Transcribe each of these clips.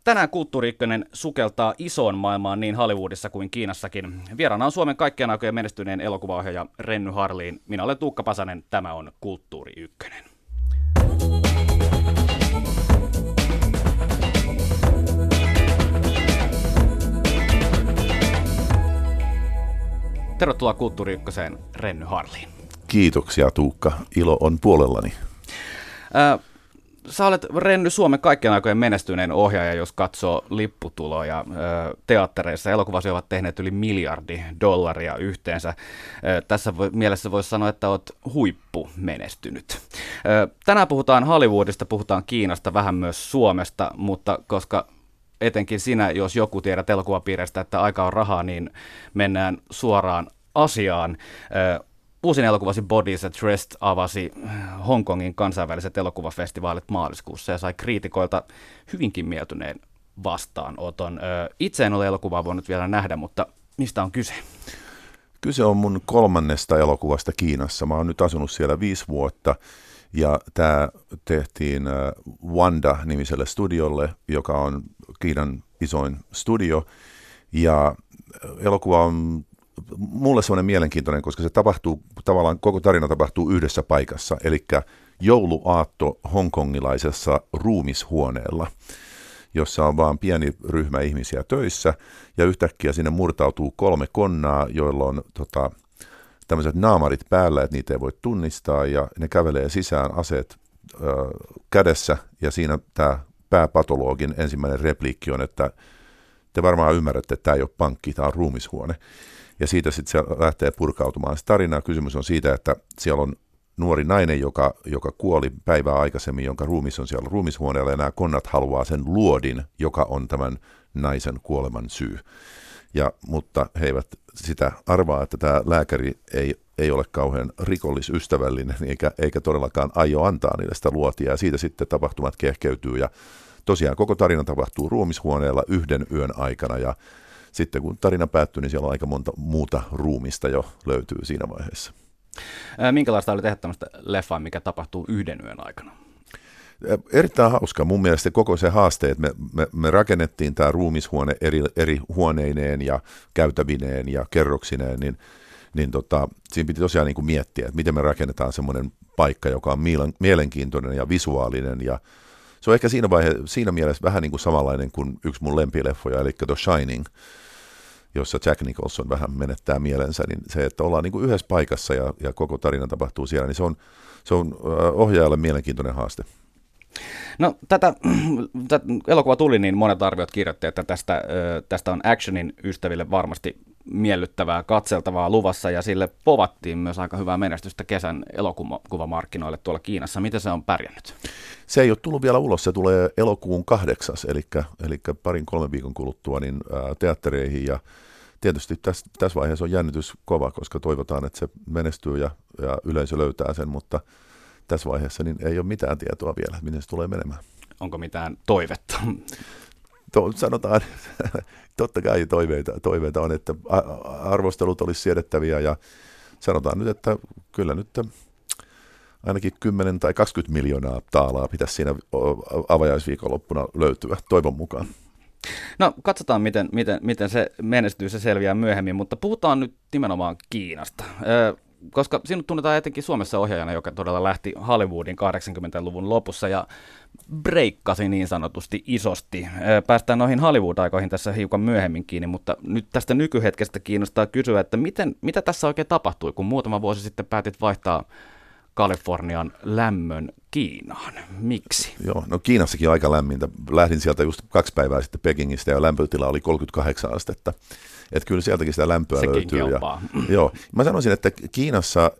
Tänään Kulttuuri Ykkönen sukeltaa isoon maailmaan niin Hollywoodissa kuin Kiinassakin. Vieraana on Suomen kaikkien aikojen menestyneen elokuvaohjaaja Renny Harlin. Minä olen Tuukka Pasanen, tämä on Kulttuuri Ykkönen. Tervetuloa Kulttuuri Ykköseen, Renny Harlin. Kiitoksia Tuukka, ilo on puolellani. Sä olet, Renny, Suomen kaikkien aikojen menestyneen ohjaaja, jos katsoo lipputuloja teattereissa. Elokuvasi ovat tehneet yli $1 miljardia yhteensä. Tässä mielessä voisi sanoa, että olet huippumenestynyt. Tänään puhutaan Hollywoodista, puhutaan Kiinasta, vähän myös Suomesta, mutta koska etenkin sinä, jos joku tiedät elokuvapiireistä, että aika on rahaa, niin mennään suoraan asiaan. Uusin elokuvasi Bodies at Rest avasi Hongkongin kansainväliset elokuvafestivaalit maaliskuussa ja sai kriitikoilta hyvinkin mieltyneen vastaanoton. Itse en ole elokuvaa voinut vielä nähdä, mutta mistä on kyse? Kyse on mun 3. elokuvasta Kiinassa. Mä oon nyt asunut siellä 5 vuotta ja tämä tehtiin Wanda-nimiselle studiolle, joka on Kiinan isoin studio. Ja elokuva on mulle semmoinen mielenkiintoinen, koska se tapahtuu, tavallaan koko tarina tapahtuu yhdessä paikassa, eli jouluaatto hongkongilaisessa ruumishuoneella, jossa on vaan pieni ryhmä ihmisiä töissä, ja yhtäkkiä sinne murtautuu 3 konnaa, joilla on tämmöiset naamarit päällä, että niitä ei voi tunnistaa, ja ne kävelee sisään aseet kädessä, ja siinä tämä pääpatologin ensimmäinen repliikki on, että te varmaan ymmärrätte, että tämä ei ole pankki, tämä on ruumishuone. Ja siitä sitten se lähtee purkautumaan. Se tarina, kysymys on siitä, että siellä on nuori nainen, joka kuoli päivää aikaisemmin, jonka ruumis on siellä ruumishuoneella, ja nämä konnat haluaa sen luodin, joka on tämän naisen kuoleman syy. Mutta he eivät sitä arvaa, että tämä lääkäri ei ole kauhean rikollisystävällinen, eikä todellakaan aio antaa niille sitä luotia, ja siitä sitten tapahtumat kehkeytyy, ja tosiaan koko tarina tapahtuu ruumishuoneella 1 yön aikana, ja sitten kun tarina päättyy, niin siellä on aika monta muuta ruumista jo löytyy siinä vaiheessa. Minkälaista oli tehdä tämmöistä leffaa, mikä tapahtuu 1 yön aikana? Erittäin hauska. Mun mielestä koko se haaste, että me rakennettiin tämä ruumishuone eri huoneineen ja käytävineen ja kerroksineen, niin siinä piti tosiaan niin kuin miettiä, että miten me rakennetaan semmoinen paikka, joka on mielenkiintoinen ja visuaalinen, ja se on ehkä siinä mielessä vähän niin kuin samanlainen kuin yksi mun lempileffoja, eli The Shining, jossa Jack Nicholson vähän menettää mielensä, niin se, että ollaan niin kuin yhdessä paikassa ja koko tarina tapahtuu siellä, niin se on ohjaajalle mielenkiintoinen haaste. No tätä elokuva tuli, niin monet arviot kirjoitti, että tästä on actionin ystäville varmasti miellyttävää, katseltavaa luvassa, ja sille povattiin myös aika hyvää menestystä kesän elokuvamarkkinoille tuolla Kiinassa. Miten se on pärjännyt? Se ei ole tullut vielä ulos, se tulee elokuun 8, eli 2-3 viikon kuluttua niin teattereihin, ja tietysti tässä vaiheessa on jännitys kova, koska toivotaan, että se menestyy ja yleisö löytää sen, mutta tässä vaiheessa niin ei ole mitään tietoa vielä, miten se tulee menemään. Onko mitään toivetta? Sanotaan, totta kai toiveita on, että arvostelut olisi siedettäviä, ja sanotaan nyt, että kyllä nyt ainakin 10 tai 20 miljoonaa taalaa pitäisi siinä avajaisviikonloppuna löytyä, toivon mukaan. No katsotaan, miten se menestyy, se selviää myöhemmin, mutta puhutaan nyt nimenomaan Kiinasta. Koska sinut tunnetaan etenkin Suomessa ohjaajana, joka todella lähti Hollywoodin 80-luvun lopussa ja breikkasi niin sanotusti isosti. Päästään noihin Hollywood-aikoihin tässä hiukan myöhemmin kiinni, mutta nyt tästä nykyhetkestä kiinnostaa kysyä, että mitä tässä oikein tapahtui, kun muutama vuosi sitten päätit vaihtaa Kalifornian lämmön Kiinaan. Miksi? Joo, no Kiinassakin on aika lämmintä. Lähdin sieltä just 2 päivää sitten Pekingistä ja lämpötila oli 38 astetta. Että kyllä sieltäkin sitä lämpöä sekin löytyy. Joo, mä sanoisin, että Kiinassa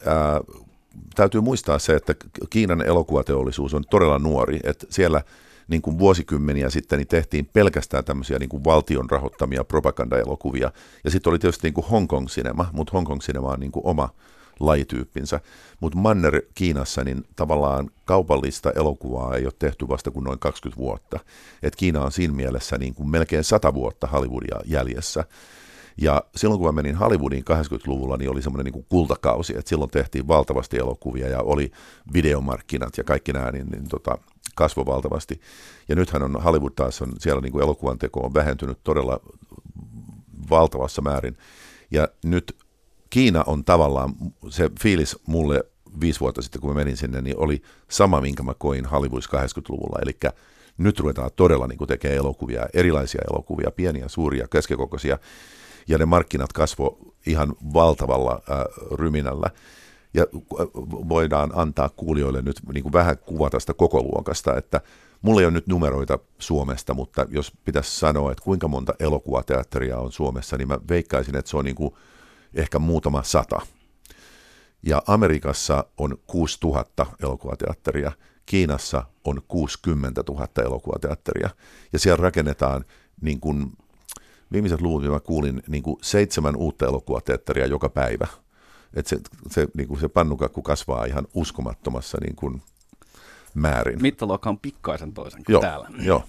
täytyy muistaa se, että Kiinan elokuvateollisuus on todella nuori. Että siellä niin kuin vuosikymmeniä sitten niin tehtiin pelkästään tämmöisiä niin kuin valtion rahoittamia propagandaelokuvia. Ja sitten oli tietysti niin kuin Hong Kong Cinema, mutta Hong Kong Cinema on niin kuin oma lajityyppinsä. Mutta Manner Kiinassa niin tavallaan kaupallista elokuvaa ei ole tehty vasta kuin noin 20 vuotta. Et Kiina on siinä mielessä niin kuin melkein 100 vuotta Hollywoodia jäljessä. Ja silloin kun mä menin Hollywoodiin 80-luvulla, niin oli semmoinen niin kuin kultakausi, että silloin tehtiin valtavasti elokuvia ja oli videomarkkinat ja kaikki nämä kasvoi valtavasti. Ja nythän on Hollywood taas, siellä niin kuin elokuvan teko on vähentynyt todella valtavassa määrin. Ja nyt Kiina on tavallaan, se fiilis mulle 5 vuotta sitten, kun mä menin sinne, niin oli sama, minkä mä koin Hollywoodissa 80-luvulla. Eli nyt ruvetaan todella niin kuin tekemään elokuvia, erilaisia elokuvia, pieniä, suuria, keskikokoisia, ja ne markkinat kasvoi ihan valtavalla ryminällä. Ja voidaan antaa kuulijoille nyt niin kuin vähän kuva tästä koko luokasta, että mulla ei ole nyt numeroita Suomesta, mutta jos pitäisi sanoa, että kuinka monta elokuvateatteria on Suomessa, niin mä veikkaisin, että se on niin kuin ehkä muutama 100. Ja Amerikassa on 6000 elokuvateatteria, Kiinassa on 60 000 elokuvateatteria, ja siellä rakennetaan, niin kuin viimeiset luvut, mä kuulin, niin kuin 7 uutta elokuvateatteria joka päivä. Että se pannukakku kasvaa ihan uskomattomassa niin kuin määrin. Mittaluokka on pikkaisen toisen kuin täällä. Joo.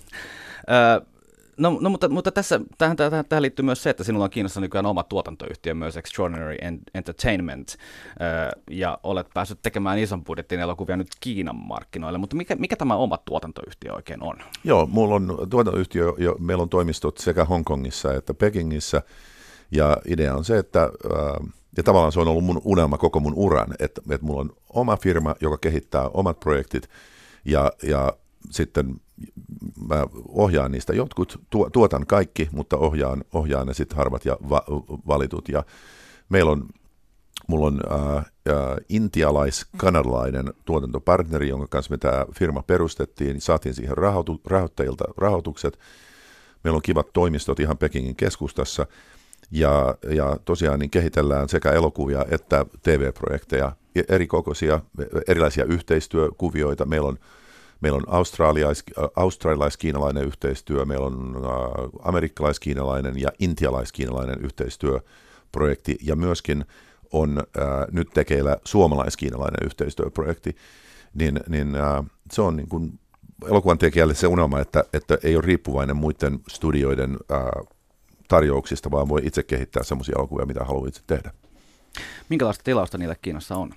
Mutta tähän liittyy myös se, että sinulla on Kiinassa nykyään oma tuotantoyhtiö, myös Extraordinary Entertainment, ja olet päässyt tekemään ison budjettin elokuvia nyt Kiinan markkinoille, mutta mikä tämä oma tuotantoyhtiö oikein on? Joo, mulla on tuotantoyhtiö, meillä on toimistot sekä Hongkongissa että Pekingissä, ja idea on se, että ja tavallaan se on ollut mun unelma koko mun uran, että mulla on oma firma, joka kehittää omat projektit, ja sitten mä ohjaan niistä jotkut, tuotan kaikki, mutta ohjaan ne sitten harvat ja valitut. Ja mulla on intialais-kanadalainen tuotantopartneri, jonka kanssa me tämä firma perustettiin, saatiin siihen rahoittajilta rahoitukset. Meillä on kivat toimistot ihan Pekingin keskustassa. Ja tosiaan niin kehitellään sekä elokuvia että TV-projekteja, eri kokoisia, erilaisia yhteistyökuvioita. Meillä on australialais-kiinalainen yhteistyö, meillä on amerikkalais-kiinalainen ja intialais-kiinalainen yhteistyöprojekti, ja myöskin on nyt tekeillä suomalais-kiinalainen yhteistyöprojekti. Se on niin kuin elokuvan tekijälle se unelma, että ei ole riippuvainen muiden studioiden tarjouksista, vaan voi itse kehittää semmoisia elokuvia, mitä haluaa itse tehdä. Minkälaista tilausta niille Kiinassa on?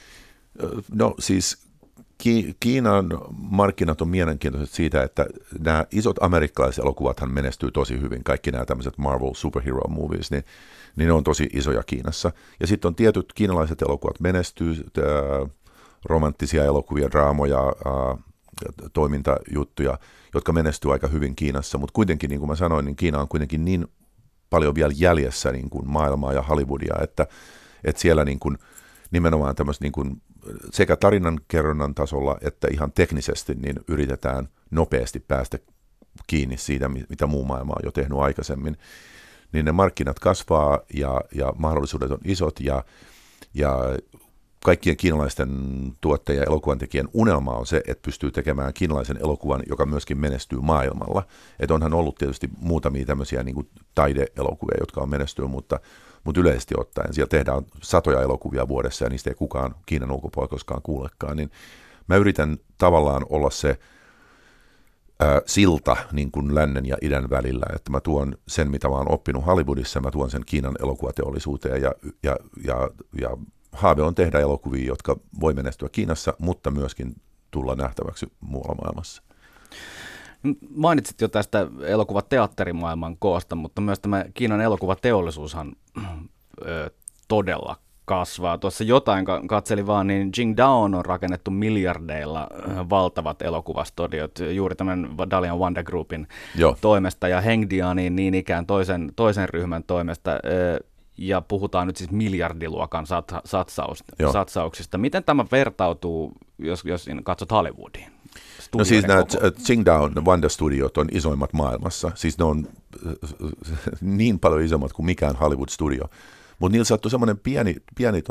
No siis Kiinan markkinat on mielenkiintoiset siitä, että nämä isot amerikkalaiset elokuvathan menestyy tosi hyvin. Kaikki nämä tämmöiset Marvel superhero movies, niin ne on tosi isoja Kiinassa. Ja sitten on tietyt kiinalaiset elokuvat menestyy, romanttisia elokuvia, draamoja, toimintajuttuja, jotka menestyy aika hyvin Kiinassa. Mutta kuitenkin, niin kuin mä sanoin, niin Kiina on kuitenkin niin paljon vielä jäljessä niin kuin maailmaa ja Hollywoodia, että siellä niin kuin nimenomaan tämmöistä niin kuin sekä tarinankerronnan tasolla että ihan teknisesti niin yritetään nopeasti päästä kiinni siitä, mitä muu maailma on jo tehnyt aikaisemmin. Niin ne markkinat kasvaa ja mahdollisuudet on isot ja kaikkien kiinalaisten tuottajien ja elokuvantekijän unelma on se, että pystyy tekemään kiinalaisen elokuvan, joka myöskin menestyy maailmalla. Että onhan ollut tietysti muutamia tämmöisiä niin kuin taideelokuvia, jotka on menestynyt, mutta yleisesti ottaen siellä tehdään satoja elokuvia vuodessa ja niistä ei kukaan Kiinan ulkopuolella koskaan kuulekaan. Niin mä yritän tavallaan olla se silta niin kuin lännen ja idän välillä, että mä tuon sen, mitä mä oon oppinut Hollywoodissa, mä tuon sen Kiinan elokuvateollisuuteen ja haave on tehdä elokuvia, jotka voi menestyä Kiinassa, mutta myöskin tulla nähtäväksi muualla maailmassa. Mainitsit jo tästä elokuvateatterimaailman koosta, mutta myös tämä Kiinan elokuvateollisuushan todella kasvaa. Tuossa jotain katselin vaan, niin Qingdaon on rakennettu miljardeilla valtavat elokuvastudiot juuri tämän Dalian Wanda Groupin toimesta ja Hengdianin niin ikään toisen ryhmän toimesta. Ja puhutaan nyt siis miljardiluokan satsauksista. Miten tämä vertautuu, jos katsot Hollywoodiin? No siis nämä Qingdao Wanda-studiot on isoimmat maailmassa. Siis ne on niin paljon isommat kuin mikään Hollywood-studio. Mutta niillä sattui semmoinen pieni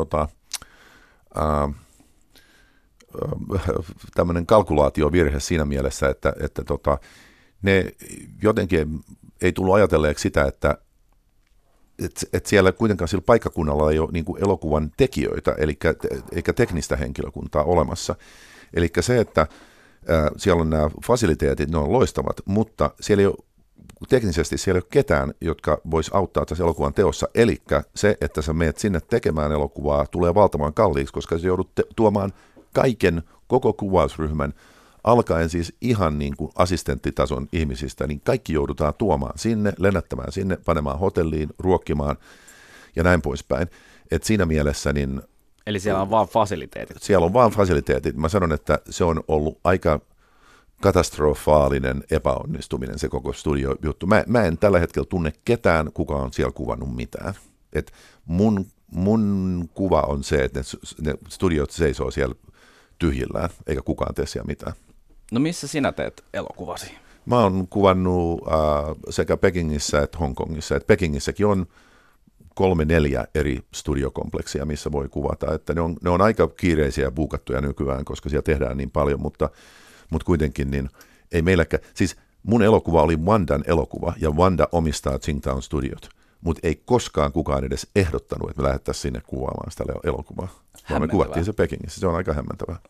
tämmöinen kalkulaatiovirhe siinä mielessä, että ne jotenkin ei tullut ajatelleeksi sitä, että siellä kuitenkaan sillä paikkakunnalla ei ole niin kuin elokuvan tekijöitä, eikä teknistä henkilökuntaa olemassa. Eli se, että siellä on nämä fasiliteetit, ne on loistavat, mutta siellä ei ole teknisesti siellä ei ole ketään, jotka vois auttaa tässä elokuvan teossa. Eli se, että sä meet sinne tekemään elokuvaa, tulee valtavan kalliiksi, koska sä joudut tuomaan koko kuvausryhmän, alkaen siis ihan niin kuin assistenttitason ihmisistä, niin kaikki joudutaan tuomaan sinne, lennättämään sinne, panemaan hotelliin, ruokkimaan ja näin poispäin. Et siinä mielessä niin... Eli siellä on vaan fasiliteetit. Siellä on vaan fasiliteetit. Mä sanon, että se on ollut aika katastrofaalinen epäonnistuminen se koko studiojuttu. Mä en tällä hetkellä tunne ketään, kuka on siellä kuvannut mitään. Et mun kuva on se, että ne studiot seisoo siellä tyhjillään, eikä kukaan tee siellä mitään. No missä sinä teet elokuvasi? Mä oon kuvannut sekä Pekingissä että Hongkongissa. Et Pekingissäkin on 3-4 eri studiokompleksia, missä voi kuvata. Että ne on aika kiireisiä ja buukattuja nykyään, koska siellä tehdään niin paljon, mutta kuitenkin niin ei meilläkään. Siis mun elokuva oli Wandan elokuva, ja Wanda omistaa Tsingtao Studiot, mutta ei koskaan kukaan edes ehdottanut, että me lähdettäisiin sinne kuvaamaan sitä elokuvaa. Vaan me kuvattiin se Pekingissä. Se on aika hämmentävää.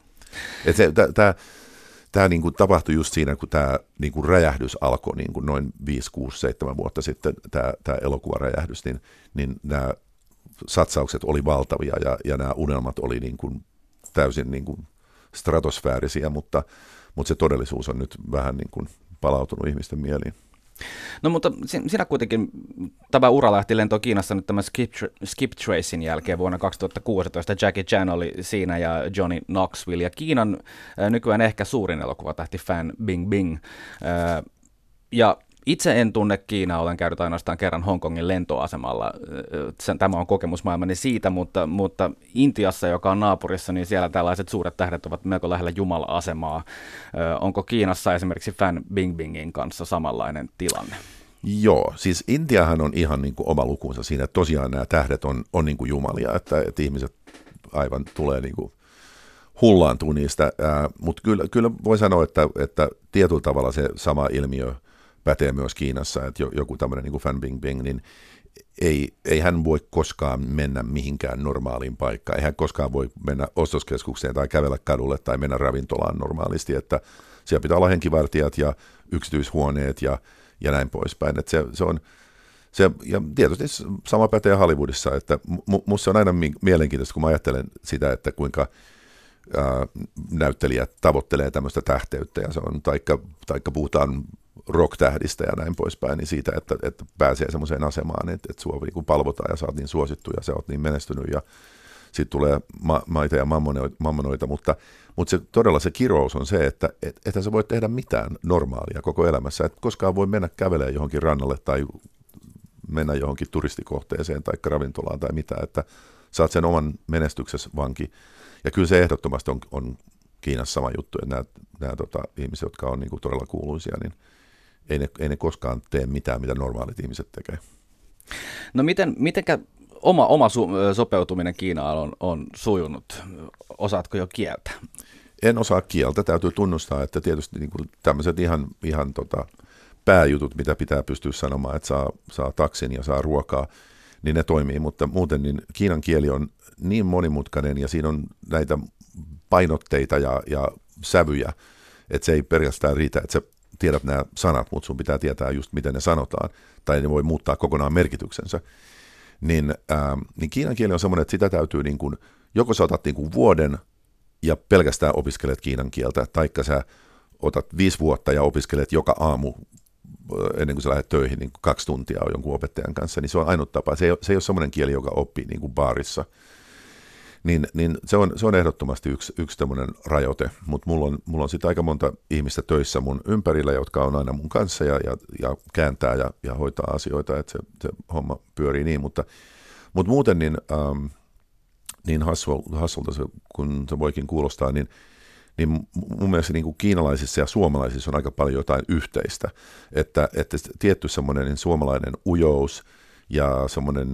Tämä niin kuin tapahtui just siinä, kun tämä niin kuin räjähdys alkoi niin kuin noin 5, 6, 7 vuotta sitten, tämä elokuvaräjähdys, niin nämä satsaukset oli valtavia ja nämä unelmat oli niin kuin täysin niin kuin stratosfäärisiä, mutta se todellisuus on nyt vähän niin kuin palautunut ihmisten mieliin. No mutta sinä kuitenkin, tämä ura lähti lentoon Kiinassa nyt tämän Skip Tracin jälkeen vuonna 2016. Jackie Chan oli siinä ja Johnny Knoxville. Ja Kiinan nykyään ehkä suurin elokuvatähti Fan Bingbing. Ja itse en tunne Kiinaa, olen käynyt ainoastaan kerran Hongkongin lentoasemalla. Tämä on kokemusmaailmani siitä, mutta Intiassa, joka on naapurissa, niin siellä tällaiset suuret tähdet ovat melko lähellä Jumala-asemaa. Onko Kiinassa esimerkiksi Fan Bingbingin kanssa samanlainen tilanne? Joo, siis Intiahan on ihan niin kuin oma lukunsa siinä, että tosiaan nämä tähdet on niin kuin jumalia, että ihmiset aivan tulee niin kuin hullaantuu niistä, mutta kyllä voi sanoa, että tietyllä tavalla se sama ilmiö pätee myös Kiinassa, että joku tämmöinen niin kuin Fan Bingbing, niin ei hän voi koskaan mennä mihinkään normaaliin paikkaan. Ei hän koskaan voi mennä ostoskeskukseen tai kävellä kadulle tai mennä ravintolaan normaalisti, että siellä pitää olla henkivartijat ja yksityishuoneet ja näin poispäin. Että ja tietysti sama pätee Hollywoodissa, että musta on aina mielenkiintoista, kun mä ajattelen sitä, että kuinka näyttelijät tavoittelee tämmöistä tähteyttä, ja se on, taikka puhutaan rock-tähdistä ja näin poispäin, niin siitä, että pääsee semmoiseen asemaan, että sua niin kuin palvotaan ja sä oot niin suosittu ja sä oot niin menestynyt ja sitten tulee maita ja mammonoita, mutta todella se kirous on se, että sä voit tehdä mitään normaalia koko elämässä, että koskaan voi mennä kävelemään johonkin rannalle tai mennä johonkin turistikohteeseen tai ravintolaan tai mitä, että sä oot sen oman menestyksesi vanki. Ja kyllä se ehdottomasti on Kiinassa sama juttu, että nämä ihmiset, jotka on niin kuin todella kuuluisia, niin ei ne koskaan tee mitään, mitä normaalit ihmiset tekee. No mitenkä oma sopeutuminen Kiinaan on sujunut? Osaatko jo kieltä? En osaa kieltä. Täytyy tunnustaa, että tietysti niin kuin tämmöiset ihan pääjutut, mitä pitää pystyä sanomaan, että saa taksin ja saa ruokaa, niin ne toimii. Mutta muuten niin Kiinan kieli on niin monimutkainen ja siinä on näitä painotteita ja sävyjä, että se ei pelkästään riitä, että sä tiedät nämä sanat, mutta sun pitää tietää just miten ne sanotaan, tai ne voi muuttaa kokonaan merkityksensä. Niin kiinan kieli on semmoinen, että sitä täytyy niin kuin, joko sä otat niin kuin vuoden ja pelkästään opiskelet kiinan kieltä, taikka sä otat 5 vuotta ja opiskelet joka aamu ennen kuin sä lähdet töihin niin 2 tuntia on jonkun opettajan kanssa, niin se on ainut tapa. Se ei ole semmoinen kieli, joka oppii niin kuin baarissa. Niin se on ehdottomasti yksi tämmöinen rajoite, mutta mulla on sitten aika monta ihmistä töissä mun ympärillä, jotka on aina mun kanssa ja kääntää ja hoitaa asioita, että se homma pyörii niin, mutta muuten niin hassulta se, kun se voikin kuulostaa, niin mun mielestä niin kuin kiinalaisissa ja suomalaisissa on aika paljon jotain yhteistä, että tietty semmoinen niin suomalainen ujous ja semmoinen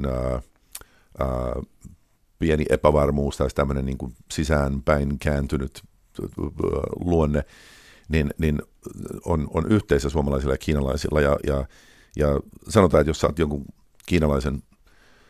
pieni epävarmuus tai tämmöinen niin kuin sisäänpäin kääntynyt luonne, niin on yhteisö suomalaisilla ja kiinalaisilla. Ja sanotaan, että jos sä oot jonkun kiinalaisen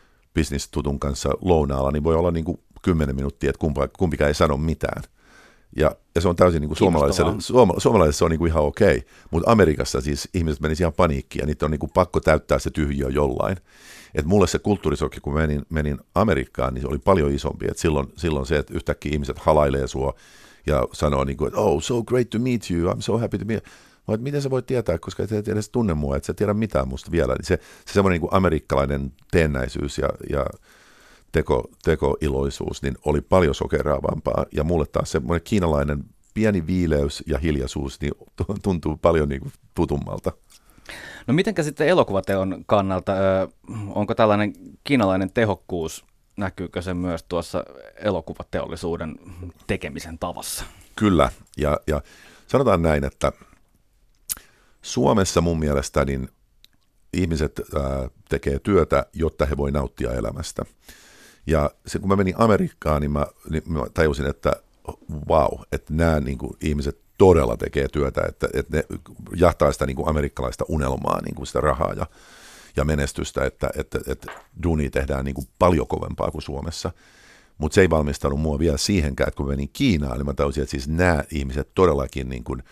business-tutun kanssa lounaalla, niin voi olla niin kuin 10 minuuttia, että kumpikaan ei sano mitään. Ja se on täysin niin kuin suomalaiselle se on niin kuin ihan okei, mutta Amerikassa siis ihmiset menisivät ihan paniikkiin ja niitä on niin kuin pakko täyttää se tyhjiö jollain. Et mulle se kulttuurisokki, kun menin Amerikkaan, niin se oli paljon isompi. Et silloin se, että yhtäkkiä ihmiset halailee sua ja sanoo, niin kuin, että oh, so great to meet you, I'm so happy to meet you. Miten sä voit tietää, koska et edes tunne mua, et sä tiedä mitään musta vielä. Niin se semmoinen niin kuin amerikkalainen teennäisyys ja tekoiloisuus niin oli paljon sokeraavampaa. Ja mulle taas semmoinen kiinalainen pieni viileys ja hiljaisuus niin tuntuu paljon niin kuin tutummalta. No mitenkä sitten elokuvateon kannalta, onko tällainen kiinalainen tehokkuus, näkyykö se myös tuossa elokuvateollisuuden tekemisen tavassa? Kyllä, ja sanotaan näin, että Suomessa mun mielestä niin ihmiset tekee työtä, jotta he voi nauttia elämästä. Ja se, kun mä menin Amerikkaan, niin mä tajusin, että vau, että nämä niin kuin, ihmiset todella tekee työtä, että ne jahtaa sitä niin kuin amerikkalaista unelmaa, niin kuin sitä rahaa ja menestystä, että duunia tehdään niin kuin paljon kovempaa kuin Suomessa. Mutta se ei valmistanut mua vielä siihenkään, että kun menin Kiinaan, niin mä tajusin, että siis nämä ihmiset todellakin niin kuin,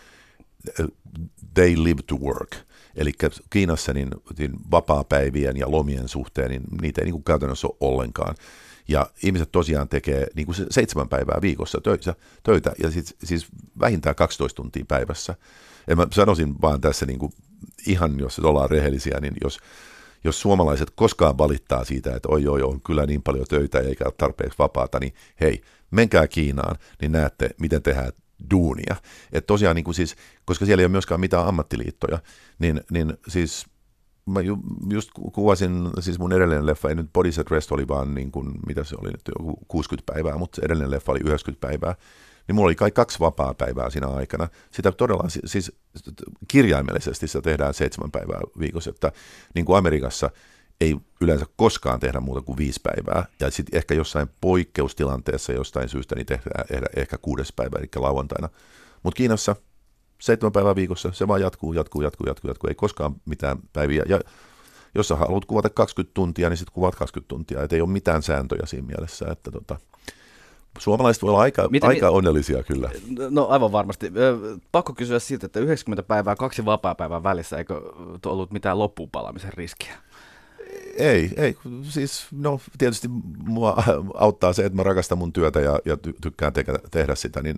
they live to work. Eli Kiinassa niin vapaapäivien ja lomien suhteen, niin niitä ei niin kuin käytännössä ole ollenkaan. Ja ihmiset tosiaan tekee niin kuin 7 päivää viikossa töitä ja siis vähintään 12 tuntia päivässä. Ja mä sanoisin vaan tässä niin kuin, ihan, jos ollaan rehellisiä, niin jos suomalaiset koskaan valittaa siitä, että oi, on kyllä niin paljon töitä eikä ole tarpeeksi vapaata, niin hei, menkää Kiinaan, niin näette, miten tehdään duunia. Että tosiaan, niin kuin siis, koska siellä ei ole myöskään mitään ammattiliittoja, niin siis mä just kuvasin, siis mun edellinen leffa, ei nyt Body Set Rest oli vaan niin kuin, mitä se oli nyt, joku 60 päivää, mutta edellinen leffa oli 90 päivää, niin mulla oli kai 2 vapaa-päivää siinä aikana. Sitä todella, siis kirjaimellisesti sitä tehdään 7 päivää viikossa, että niin kuin Amerikassa ei yleensä koskaan tehdä muuta kuin 5 päivää, ja sitten ehkä jossain poikkeustilanteessa jostain syystä niin tehdään ehkä 6. päivä, eli lauantaina. Mutta Kiinassa 7 päivää viikossa, se vaan jatkuu, ei koskaan mitään päiviä. Ja jos sä haluat kuvata 20 tuntia, niin sitten kuvat 20 tuntia, et ei ole mitään sääntöjä siinä mielessä, että suomalaiset voi olla aika onnellisia kyllä. No aivan varmasti. Pakko kysyä siitä, että 90 päivää, 2 vapaa-päivää välissä, eikö ollut mitään loppuunpalamisen riskiä? Ei. Siis no tietysti mua auttaa se, että mä rakastan mun työtä ja tykkään tehdä sitä, niin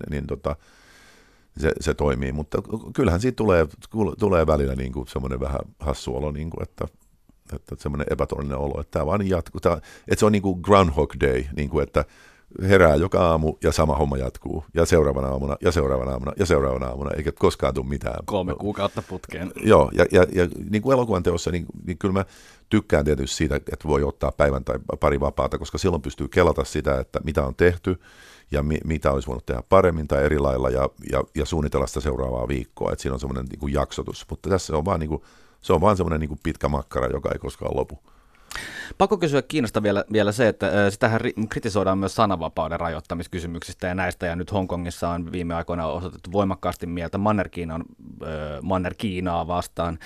se toimii, mutta kyllähän siitä tulee välillä niin kuin semmoinen vähän hassu olo, niin kuin, että semmoinen epätodellinen olo, että tämä vaan jatkuu, että se on niin kuin Groundhog Day, niin kuin, että herää joka aamu ja sama homma jatkuu, ja seuraavana aamuna, ja seuraavana aamuna, ja seuraavana aamuna, eikä koskaan tule mitään. 3 kuukautta putkeen. Joo, ja niin kuin elokuvan teossa, niin kyllä mä tykkään tietysti siitä, että voi ottaa päivän tai pari vapaata, koska silloin pystyy kelata sitä, että mitä on tehty, ja mitä olisi voinut tehdä paremmin tai eri lailla, ja suunnitella sitä seuraavaa viikkoa, että siinä on semmoinen niin kuin jaksotus, mutta tässä on vaan, niin kuin, se on vaan semmoinen niin kuin pitkä makkara, joka ei koskaan lopu. Pakko kysyä Kiinasta vielä se, että sitähän kritisoidaan myös sananvapauden rajoittamiskysymyksistä ja näistä, ja nyt Hongkongissa on viime aikoina osoitettu voimakkaasti mieltä Manner-Kiinaa vastaan.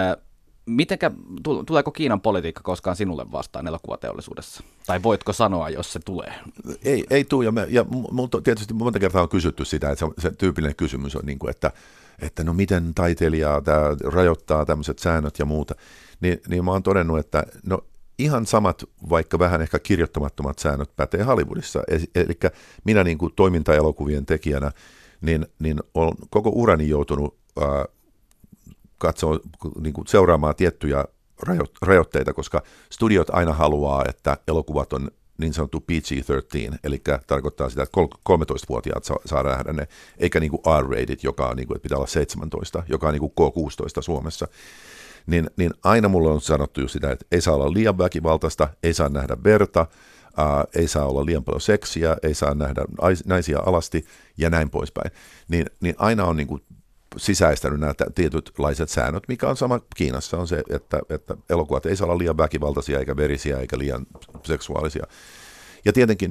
Tuleeko Kiinan politiikka koskaan sinulle vastaan elokuvateollisuudessa? Tai voitko sanoa, jos se tulee? Ei tule, ja tietysti monta kertaa on kysytty sitä, että se tyypillinen kysymys on, niin kuin, että no miten taiteilijaa tämä rajoittaa tämmöiset säännöt ja muuta, niin mä oon todennut, että no ihan samat, vaikka vähän ehkä kirjoittamattomat säännöt pätee Hollywoodissa. Eli minä niin kuin toimintaelokuvien tekijänä, niin olen koko urani joutunut niin kuin seuraamaan tiettyjä rajoitteita, koska studiot aina haluaa, että elokuvat on niin sanottu PG-13, eli tarkoittaa sitä, että 13-vuotiaat saa nähdä ne, eikä niin kuin R-rated, joka on, niin kuin, että pitää olla 17, joka on niin kuin K16 Suomessa. Niin aina mulle on sanottu just sitä, että ei saa olla liian väkivaltaista, ei saa nähdä verta, ei saa olla liian paljon seksiä, ei saa nähdä naisia alasti ja näin poispäin. Niin aina on niin kuin sisäistänyt nämä tietynlaiset säännöt, mikä on sama Kiinassa, on se, että elokuvat ei saa olla liian väkivaltaisia eikä verisiä eikä liian seksuaalisia. Ja tietenkin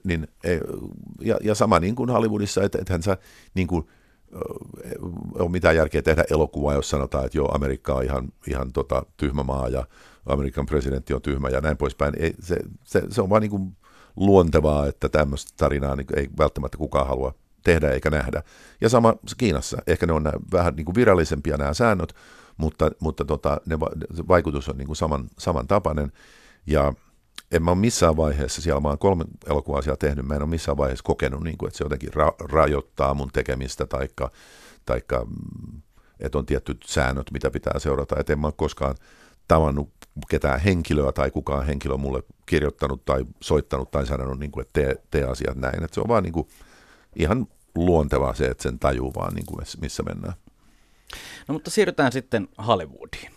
ja sama niin kuin Hollywoodissa, ethän sä niin kuin on mitään järkeä tehdä elokuvaa, jos sanotaan, että joo, Amerikka on ihan tyhmä maa ja Amerikan presidentti on tyhmä ja näin poispäin. Se on vaan niin kuin luontevaa, että tämmöistä tarinaa niin ei välttämättä kukaan halua tehdä eikä nähdä. Ja sama Kiinassa, ehkä ne on vähän niin kuin virallisempia nämä säännöt, mutta se vaikutus on niin kuin samantapainen. Ja en mä ole missään vaiheessa, siellä mä oon 3 elokuvaa siellä tehnyt, mä en ole missään vaiheessa kokenut, niin kuin, että se jotenkin rajoittaa mun tekemistä, taikka että on tietyt säännöt, mitä pitää seurata. Et en mä ole koskaan tavannut ketään henkilöä tai kukaan henkilö on mulle kirjoittanut tai soittanut tai sanonut, niin kuin, että tee asiat näin. Et se on vaan niin kuin, ihan luontevaa se, että sen tajuu vaan, niin kuin, missä mennään. No mutta siirrytään sitten Hollywoodiin.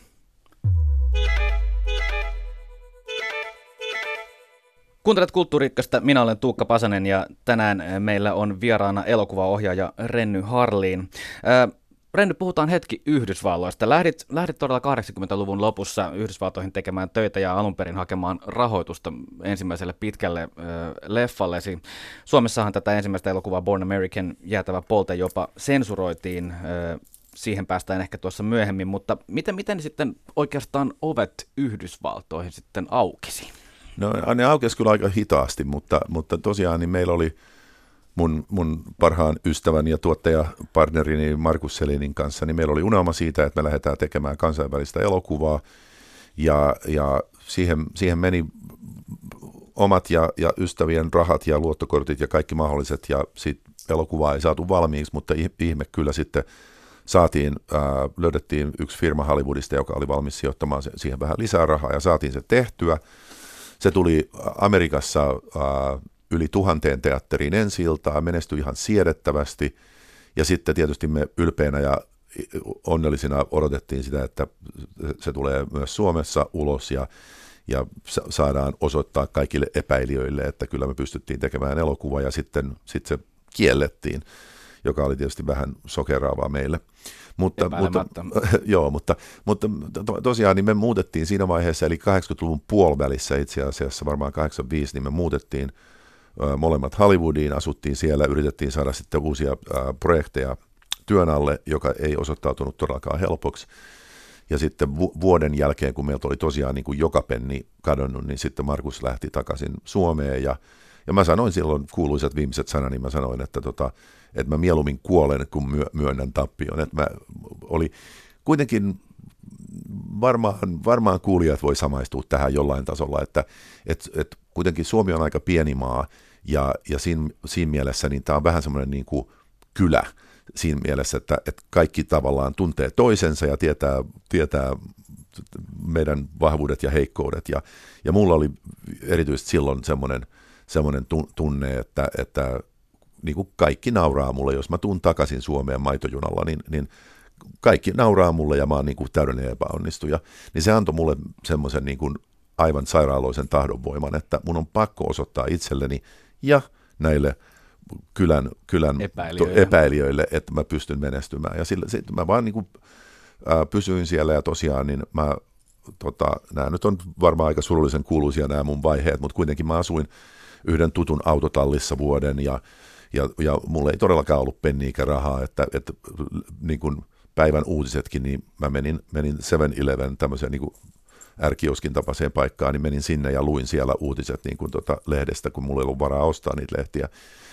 Kuuntelet Kulttuuri Ykköstä, minä olen Tuukka Pasanen ja tänään meillä on vieraana elokuvaohjaaja Renny Harlin. Renny, puhutaan hetki Yhdysvalloista. Lähdit todella 80-luvun lopussa Yhdysvaltoihin tekemään töitä ja alun perin hakemaan rahoitusta ensimmäiselle pitkälle leffallesi. Suomessahan tätä ensimmäistä elokuvaa Born American jäätävä polte jopa sensuroitiin. Siihen päästään ehkä tuossa myöhemmin, mutta miten sitten oikeastaan ovet Yhdysvaltoihin sitten aukisi? No ne aukesi kyllä aika hitaasti, mutta tosiaan niin meillä oli mun parhaan ystävän ja tuottajapartnerini Markus Selinin kanssa, niin meillä oli unelma siitä, että me lähdetään tekemään kansainvälistä elokuvaa, ja siihen meni omat ja ystävien rahat ja luottokortit ja kaikki mahdolliset, ja sitten elokuvaa ei saatu valmiiksi, mutta ihme kyllä sitten löydettiin yksi firma Hollywoodista, joka oli valmis sijoittamaan siihen vähän lisää rahaa, ja saatiin se tehtyä. Se tuli Amerikassa yli 1000 teatteriin ensi-iltaa, menestyi ihan siedettävästi, ja sitten tietysti me ylpeänä ja onnellisina odotettiin sitä, että se tulee myös Suomessa ulos, ja saadaan osoittaa kaikille epäilijöille, että kyllä me pystyttiin tekemään elokuva, ja sitten se kiellettiin, joka oli tietysti vähän sokeraavaa meille. Mutta tosiaan niin me muutettiin siinä vaiheessa, eli 80-luvun puolivälissä itse asiassa, varmaan 85, niin me muutettiin molemmat Hollywoodiin, asuttiin siellä, yritettiin saada sitten uusia projekteja työn alle, joka ei osoittautunut todellakaan helpoksi. Ja sitten vuoden jälkeen, kun meiltä oli tosiaan niin kuin joka penni kadonnut, niin sitten Markus lähti takaisin Suomeen, ja mä sanoin silloin kuuluisat viimeiset sanani, mä sanoin, että mä mieluummin kuolen, kun myönnän tappion. Että mä oli kuitenkin, varmaan kuulijat voi samaistua tähän jollain tasolla, että kuitenkin Suomi on aika pieni maa, ja siinä mielessä niin tämä on vähän semmoinen niin kuin kylä siinä mielessä, että kaikki tavallaan tuntee toisensa ja tietää meidän vahvuudet ja heikkoudet, ja mulla oli erityisesti silloin semmoinen tunne, että niin kuin kaikki nauraa mulle, jos mä tuun takaisin Suomeen maitojunalla, niin kaikki nauraa mulle ja mä oon niin kuin täydellinen epäonnistuja. Niin se antoi mulle semmoisen niin kuin aivan sairaaloisen tahdonvoiman, että mun on pakko osoittaa itselleni ja näille kylän epäilijöille, että mä pystyn menestymään. Ja sitten mä vaan niin kuin, pysyin siellä, ja tosiaan niin nämä nyt on varmaan aika surullisen kuuluisia nämä mun vaiheet, mutta kuitenkin mä asuin yhden tutun autotallissa vuoden, ja mulla ei todellakaan ollut penniikä rahaa, että niin kuin päivän uutisetkin, niin mä menin 7-Eleven tämmöiseen niin kuin ärkioskin tapaiseen paikkaan, niin menin sinne ja luin siellä uutiset niin kuin lehdestä, kun mulla ei ollut varaa ostaa niitä lehtiä.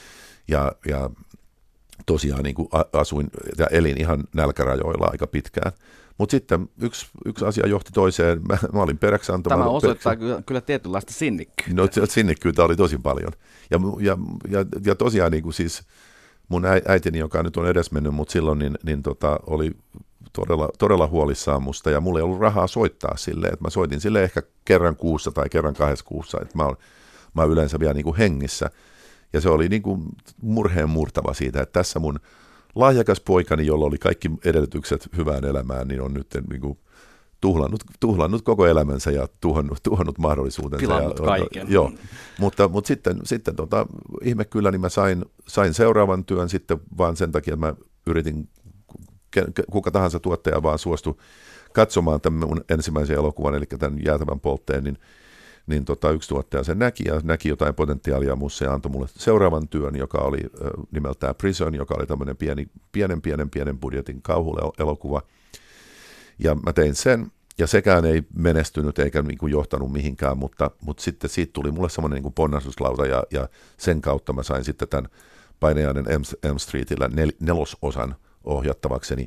Ja tosiaan niin kuin asuin ja elin ihan nälkärajoilla aika pitkään. Mutta sitten yksi asia johti toiseen. Mä olin peräksi antamaan. Tämä osoittaa kyllä tietynlaista sinnikkyyttä. No sinnikkyyttä oli tosi paljon. Ja tosiaan niin kuin siis mun äitini, joka nyt on edesmennyt, mutta silloin oli todella huolissaan musta, ja mulla ei ollut rahaa soittaa silleen, että mä soitin sille ehkä kerran kuussa tai kerran 2 kuussa, että mä oon yleensä vielä niin kuin hengissä. Ja se oli niin kuin murheen murtava siitä, että tässä mun lahjakas poikani, jolla oli kaikki edellytykset hyvään elämään, niin on nyt niin kuin tuhlannut koko elämänsä ja tuhannut mahdollisuutensa. Pilannut kaiken. Joo, mutta sitten ihme kyllä, niin mä sain seuraavan työn sitten vaan sen takia, että mä yritin, kuka tahansa tuottaja vaan suostui katsomaan tämän mun ensimmäisen elokuvan, eli tämän Jäätävän poltteen, niin yksi tuottaja sen näki jotain potentiaalia musta ja antoi mulle seuraavan työn, joka oli nimeltään Prison, joka oli tämmöinen pienen budjetin kauhuelokuva. Ja mä tein sen, ja sekään ei menestynyt eikä niin kuin johtanut mihinkään, mutta sitten siitä tuli mulle semmoinen niin kuin ponnahduslauta, ja sen kautta mä sain sitten tämän Painajainen Elm Streetillä nelososan ohjattavakseni.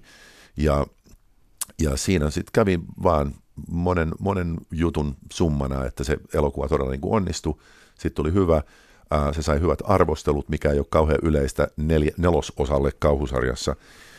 Ja siinä sitten kävi vaan monen jutun summana, että se elokuva todella niin kuin onnistui. Sitten tuli hyvä, se sai hyvät arvostelut, mikä ei ole kauhean yleistä nelososalle kauhusarjassa.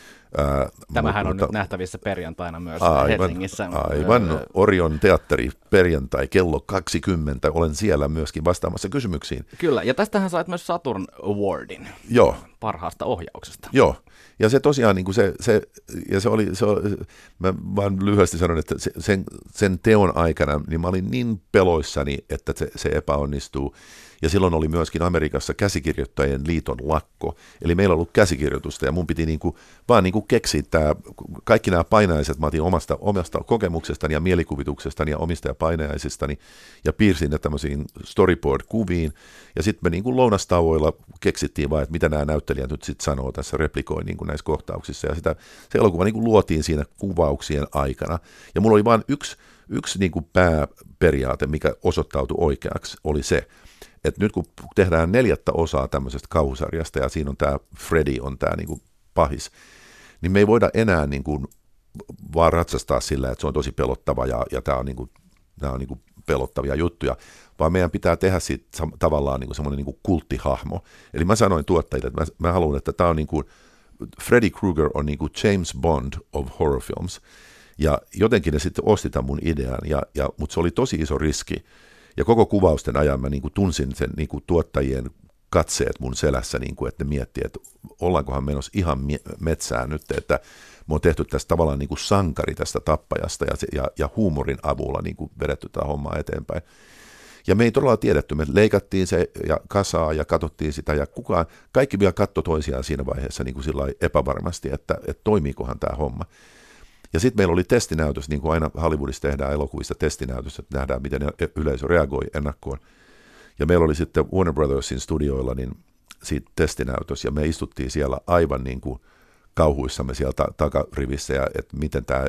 Tämähän on nyt nähtävissä perjantaina myös Helsingissä. Aivan, Orion teatteri perjantai kello 20. Olen siellä myöskin vastaamassa kysymyksiin. Kyllä, ja tästähän sait myös Saturn Awardin. Joo. Parhaasta ohjauksesta. Joo, ja se tosiaan, niin kuin se oli, mä vaan lyhyesti sanon, että sen teon aikana, niin mä olin niin peloissani, että se epäonnistuu. Ja silloin oli myöskin Amerikassa käsikirjoittajien liiton lakko. Eli meillä on ollut käsikirjoitusta ja mun piti vaan keksiä kaikki nämä painajaiset. Mä otin omasta kokemuksestani ja mielikuvituksestani ja omista ja painajaisistani ja piirsin ne tämmöisiin storyboard-kuviin. Ja sitten me lounastauoilla keksittiin vaan, että mitä nämä näyttelijät nyt sitten sanoo tässä, replikoi näissä kohtauksissa. Ja se elokuva luotiin siinä kuvauksien aikana. Ja mulla oli vain yksi pääperiaate, mikä osoittautui oikeaksi, oli se, että nyt kun tehdään 4. osaa tämmöisestä kauhusarjasta, ja siinä on tämä Freddy, on tämä pahis, niin me ei voida enää vaan ratsastaa sillä, että se on tosi pelottava, ja tämä on pelottavia juttuja, vaan meidän pitää tehdä siitä tavallaan semmoinen kulttihahmo. Eli mä sanoin tuottajille, että mä haluan, että tämä on Freddy Krueger on James Bond of horror films, ja jotenkin ne sitten osti tämän mun idean, mutta se oli tosi iso riski. Ja koko kuvausten ajan mä tunsin sen tuottajien katseet mun selässä, että ne miettii, että ollaankohan menossa ihan metsään nyt, että me on tehty tästä tavallaan sankari tästä tappajasta ja huumorin avulla vedetty tätä hommaa eteenpäin. Ja me ei todella tiedetty, me leikattiin se ja kasaa ja katsottiin sitä ja kaikki vielä katsoi toisiaan siinä vaiheessa sillä epävarmasti, että toimiikohan tämä homma. Ja sitten meillä oli testinäytös, niin kuin aina Hollywoodissa tehdään elokuvissa testinäytös, että nähdään, miten yleisö reagoi ennakkoon. Ja meillä oli sitten Warner Brothersin studioilla niin siitä testinäytös, ja me istuttiin siellä aivan kauhuissamme siellä takarivissä, ja että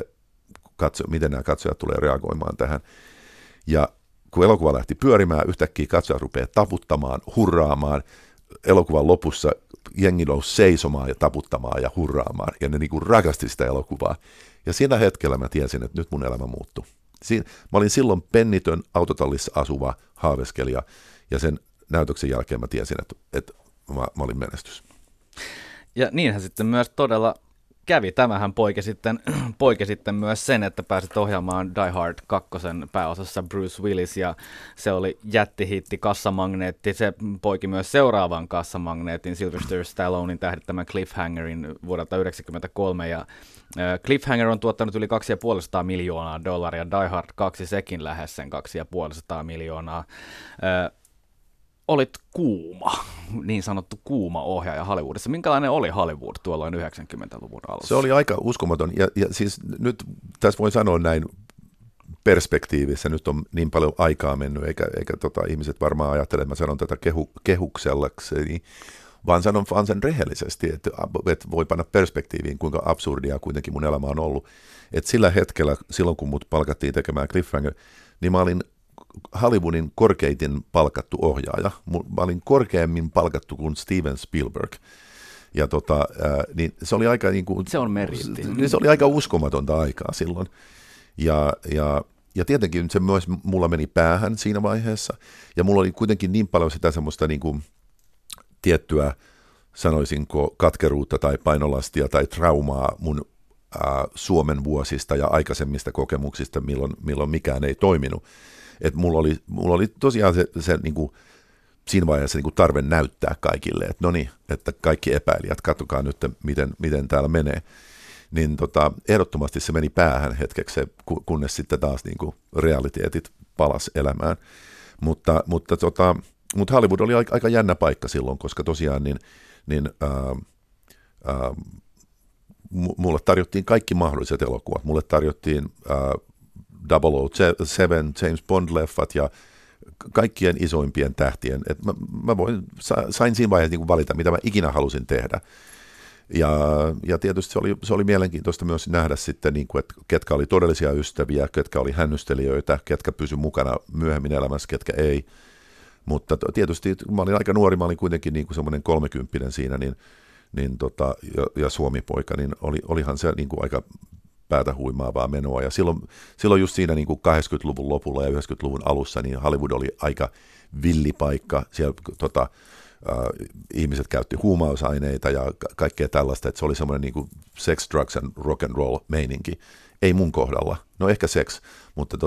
miten nämä katsojat tulee reagoimaan tähän. Ja kun elokuva lähti pyörimään, yhtäkkiä katsojat rupeaa taputtamaan, hurraamaan. Elokuvan lopussa jengi nousi seisomaan ja taputtamaan ja hurraamaan, ja ne rakasti sitä elokuvaa. Ja siinä hetkellä mä tiesin, että nyt mun elämä muuttui. Mä olin silloin pennitön autotallissa asuva haaveskelija, ja sen näytöksen jälkeen mä tiesin, että mä olin menestys. Ja niinhän sitten myös todella kävi. Tämähän poiki sitten myös sen, että pääsit ohjaamaan Die Hard 2 pääosassa Bruce Willis, ja se oli jättihitti, kassamagneetti. Se poiki myös seuraavan kassamagneetin, Sylvester Stallonen tähdittämän Cliffhangerin vuodelta 1993, ja Cliffhanger on tuottanut yli $250 miljoonaa, Die Hard 2 sekin lähes sen $250 miljoonaa. Olit kuuma, niin sanottu kuuma ohjaaja Hollywoodissa. Minkälainen oli Hollywood tuolloin 90-luvun alussa? Se oli aika uskomaton, ja siis nyt tässä voin sanoa näin perspektiivissä, nyt on niin paljon aikaa mennyt, eikä ihmiset varmaan ajattele, että mä sanon tätä kehuksellakseni, vaan sanon vaan sen rehellisesti, että voi panna perspektiiviin, kuinka absurdia kuitenkin mun elämä on ollut. Että sillä hetkellä, silloin kun mut palkattiin tekemään Cliffhanger, niin mä olin Hollywoodin korkeitin palkattu ohjaaja. Mä olin korkeammin palkattu kuin Steven Spielberg. Ja niin se oli aika se on meriitti. Se oli aika uskomatonta aikaa silloin. Ja tietenkin se myös mulla meni päähän siinä vaiheessa. Ja mulla oli kuitenkin niin paljon sitä semmoista tiettyä, sanoisinko, katkeruutta tai painolastia tai traumaa mun Suomen vuosista ja aikaisemmista kokemuksista, milloin mikään ei toiminut. Että mulla oli tosiaan se siinä vaiheessa tarve näyttää kaikille, että no niin, että kaikki epäilijät, katsokaa nyt, miten täällä menee. Niin ehdottomasti se meni päähän hetkeksi, kunnes sitten taas realiteetit palas elämään. Mutta Hollywood oli aika jännä paikka silloin, koska tosiaan mulle tarjottiin kaikki mahdolliset elokuvat. Mulle tarjottiin 007, James Bond-leffat ja kaikkien isoimpien tähtien. Sain siinä vaiheessa valita, mitä mä ikinä halusin tehdä. Ja tietysti se oli mielenkiintoista myös nähdä sitten, että ketkä oli todellisia ystäviä, ketkä oli hännystelijöitä, ketkä pysy mukana myöhemmin elämässä, ketkä ei. Mutta tietysti mä olin aika nuori, mä olin kuitenkin niin kuin semmoinen 30 siinä, ja Suomi-poika, niin olihan se niin kuin aika päätä huimaavaa menoa. Ja silloin just siinä niin kuin 80-luvun lopulla ja 90-luvun alussa, niin Hollywood oli aika villipaikka. Siellä ihmiset käytti huumausaineita ja kaikkea tällaista, että se oli semmoinen niin kuin sex, drugs and rock and roll meininki. Ei mun kohdalla. No ehkä sex, mutta,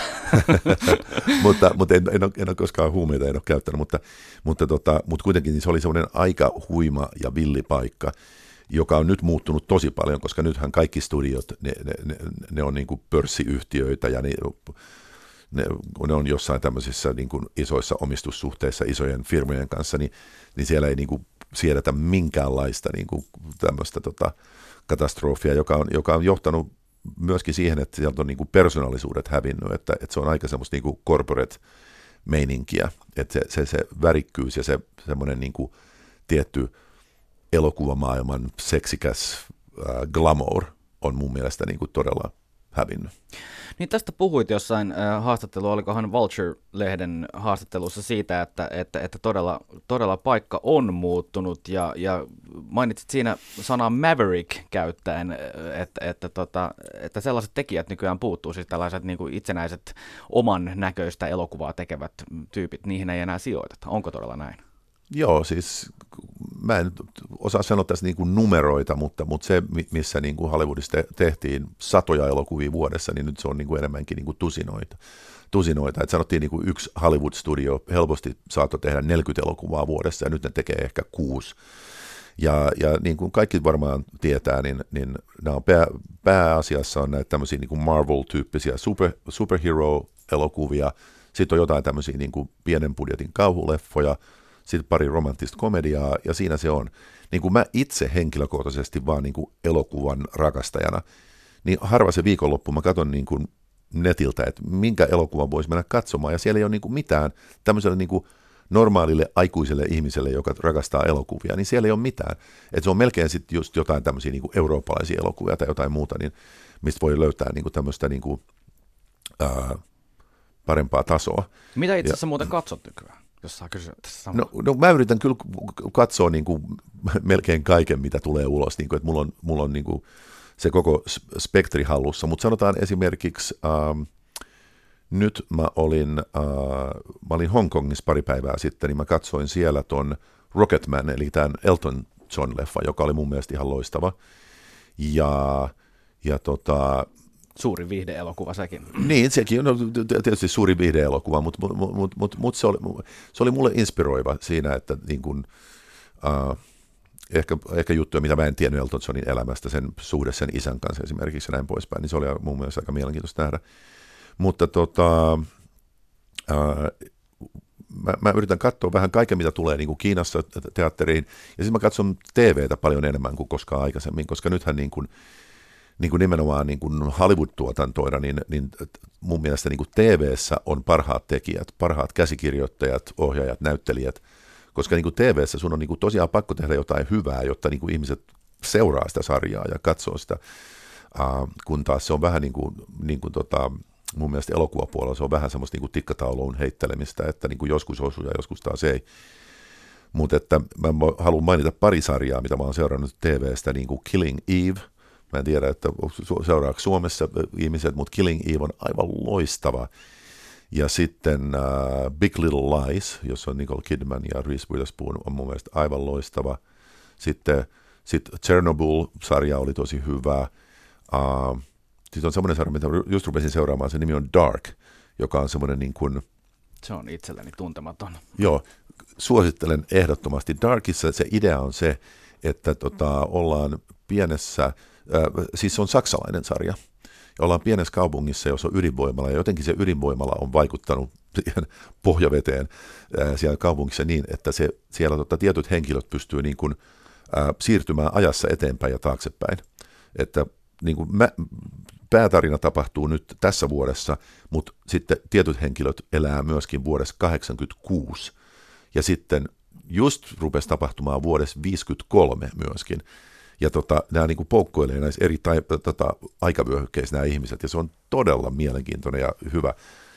mutta en ole koskaan huumeita, en ole käyttänyt, mutta kuitenkin niin se oli semmoinen aika huima ja villipaikka, joka on nyt muuttunut tosi paljon, koska nythän kaikki studiot, ne on niin kuin pörssiyhtiöitä ja ne on jossain tämmöisissä niin kuin isoissa omistussuhteissa isojen firmojen kanssa, niin siellä ei niin kuin siedetä minkäänlaista niin kuin tämmöistä katastrofia, joka on johtanut myöskin siihen, että sieltä on niin kuin persoonallisuudet hävinnyt, että se on aika semmoista niin kuin corporate-meininkiä, että se värikkyys ja se semmoinen niin kuin tietty elokuvamaailman seksikäs glamour on mun mielestä niin kuin todella hävinnyt. Niin tästä puhuit jossain haastattelua, olikohan Vulture-lehden haastattelussa siitä, että todella paikka on muuttunut ja mainitsit siinä sanaa Maverick käyttäen, että sellaiset tekijät nykyään puuttuu, siis tällaiset niin kuin itsenäiset oman näköistä elokuvaa tekevät tyypit, niihin ei enää sijoiteta. Onko todella näin? Joo, siis mä en osaa sanoa tässä niin kuin numeroita, mutta se, missä niin kuin Hollywoodissa tehtiin satoja elokuvia vuodessa, niin nyt se on niin kuin enemmänkin niin kuin tusinoita. Et sanottiin niin kuin yksi Hollywood-studio helposti saattoi tehdä 40 elokuvaa vuodessa, ja nyt ne tekee ehkä 6. Ja niin kuin kaikki varmaan tietää, niin nämä on pääasiassa on näitä tämmöisiä niin kuin Marvel-tyyppisiä superhero-elokuvia, sitten on jotain tämmöisiä niin kuin pienen budjetin kauhuleffoja, sitten pari romanttista komediaa, ja siinä se on. Niin kuin mä itse henkilökohtaisesti vaan niin kuin elokuvan rakastajana, niin harva se viikonloppu mä katson niin kuin netiltä, että minkä elokuvan voisi mennä katsomaan, ja siellä ei ole niin kuin mitään tämmöiselle niin kuin normaalille aikuiselle ihmiselle, joka rakastaa elokuvia, niin siellä ei ole mitään. Että se on melkein sitten just jotain tämmöisiä niin kuin eurooppalaisia elokuvia tai jotain muuta, niin mistä voi löytää niin kuin tämmöistä niin kuin, parempaa tasoa. Mitä itse asiassa muuten katsot nykyään? Jos saa kysyä tässä samalla. No mä yritän kyllä katsoa niin kuin melkein kaiken, mitä tulee ulos, niin kuin, että mulla on niin kuin se koko spektri hallussa, mutta sanotaan esimerkiksi, nyt mä olin Hongkongissa pari päivää sitten, niin mä katsoin siellä ton Rocketman, eli tämän Elton John-leffa, joka oli mun mielestä ihan loistava. Ja suuri viihde-elokuva sekin. Niin, sekin on tietysti suuri viihde-elokuva, mutta se oli mulle inspiroiva siinä, että niin kun, ehkä juttuja, mitä mä en tiennyt Elton Johnin elämästä, sen suhde sen isän kanssa esimerkiksi ja näin poispäin, niin se oli mun mielestä aika mielenkiintoista nähdä. Mutta mä yritän katsoa vähän kaiken, mitä tulee niin kuin Kiinassa teatteriin, ja siis mä katson TVtä paljon enemmän kuin koskaan aikaisemmin, koska nythän niin kuin nimenomaan niin kuin Hollywood-tuotantoina, niin mun mielestä niin kuin TV:ssä on parhaat tekijät, parhaat käsikirjoittajat, ohjaajat, näyttelijät, koska niin kuin TV:ssä sun on niin kuin tosiaan pakko tehdä jotain hyvää, jotta niin kuin ihmiset seuraa sitä sarjaa ja katsoo sitä, kun taas se on vähän niin kuin mun mielestä elokuvapuolella se on vähän semmoista niin kuin tikkatauluun heittelemistä, että niin kuin joskus osuu ja joskus taas ei. Mutta että mä haluan mainita pari sarjaa, mitä mä oon seurannut TV:stä, niin kuin Killing Eve. Mä en tiedä, että seuraavaksi Suomessa ihmiset, mutta Killing Eve on aivan loistava. Ja sitten Big Little Lies, jossa on Nicole Kidman ja Reese Witherspoon, on mun mielestä aivan loistava. Sitten Chernobyl-sarja oli tosi hyvä. Sitten on semmoinen sarja, mitä just rupesin seuraamaan, se nimi on Dark, joka on semmoinen niin kuin... Se on itselleni tuntematon. Joo, suosittelen ehdottomasti. Darkissa se idea on se, että ollaan pienessä... siis se on saksalainen sarja. Ja ollaan pienessä kaupungissa, jossa on ydinvoimala, ja jotenkin se ydinvoimala on vaikuttanut siihen pohjaveteen siellä kaupungissa niin, että siellä tietyt henkilöt pystyy niin kuin, siirtymään ajassa eteenpäin ja taaksepäin. Että niin kuin päätarina tapahtuu nyt tässä vuodessa, mutta sitten tietyt henkilöt elää myöskin vuodessa 1986, ja sitten just rupesi tapahtumaan vuodessa 1953 myöskin. Ja nämä niin kuin poukkoilee näissä eri aikavyöhykkeissä nämä ihmiset, ja se on todella mielenkiintoinen ja hyvä.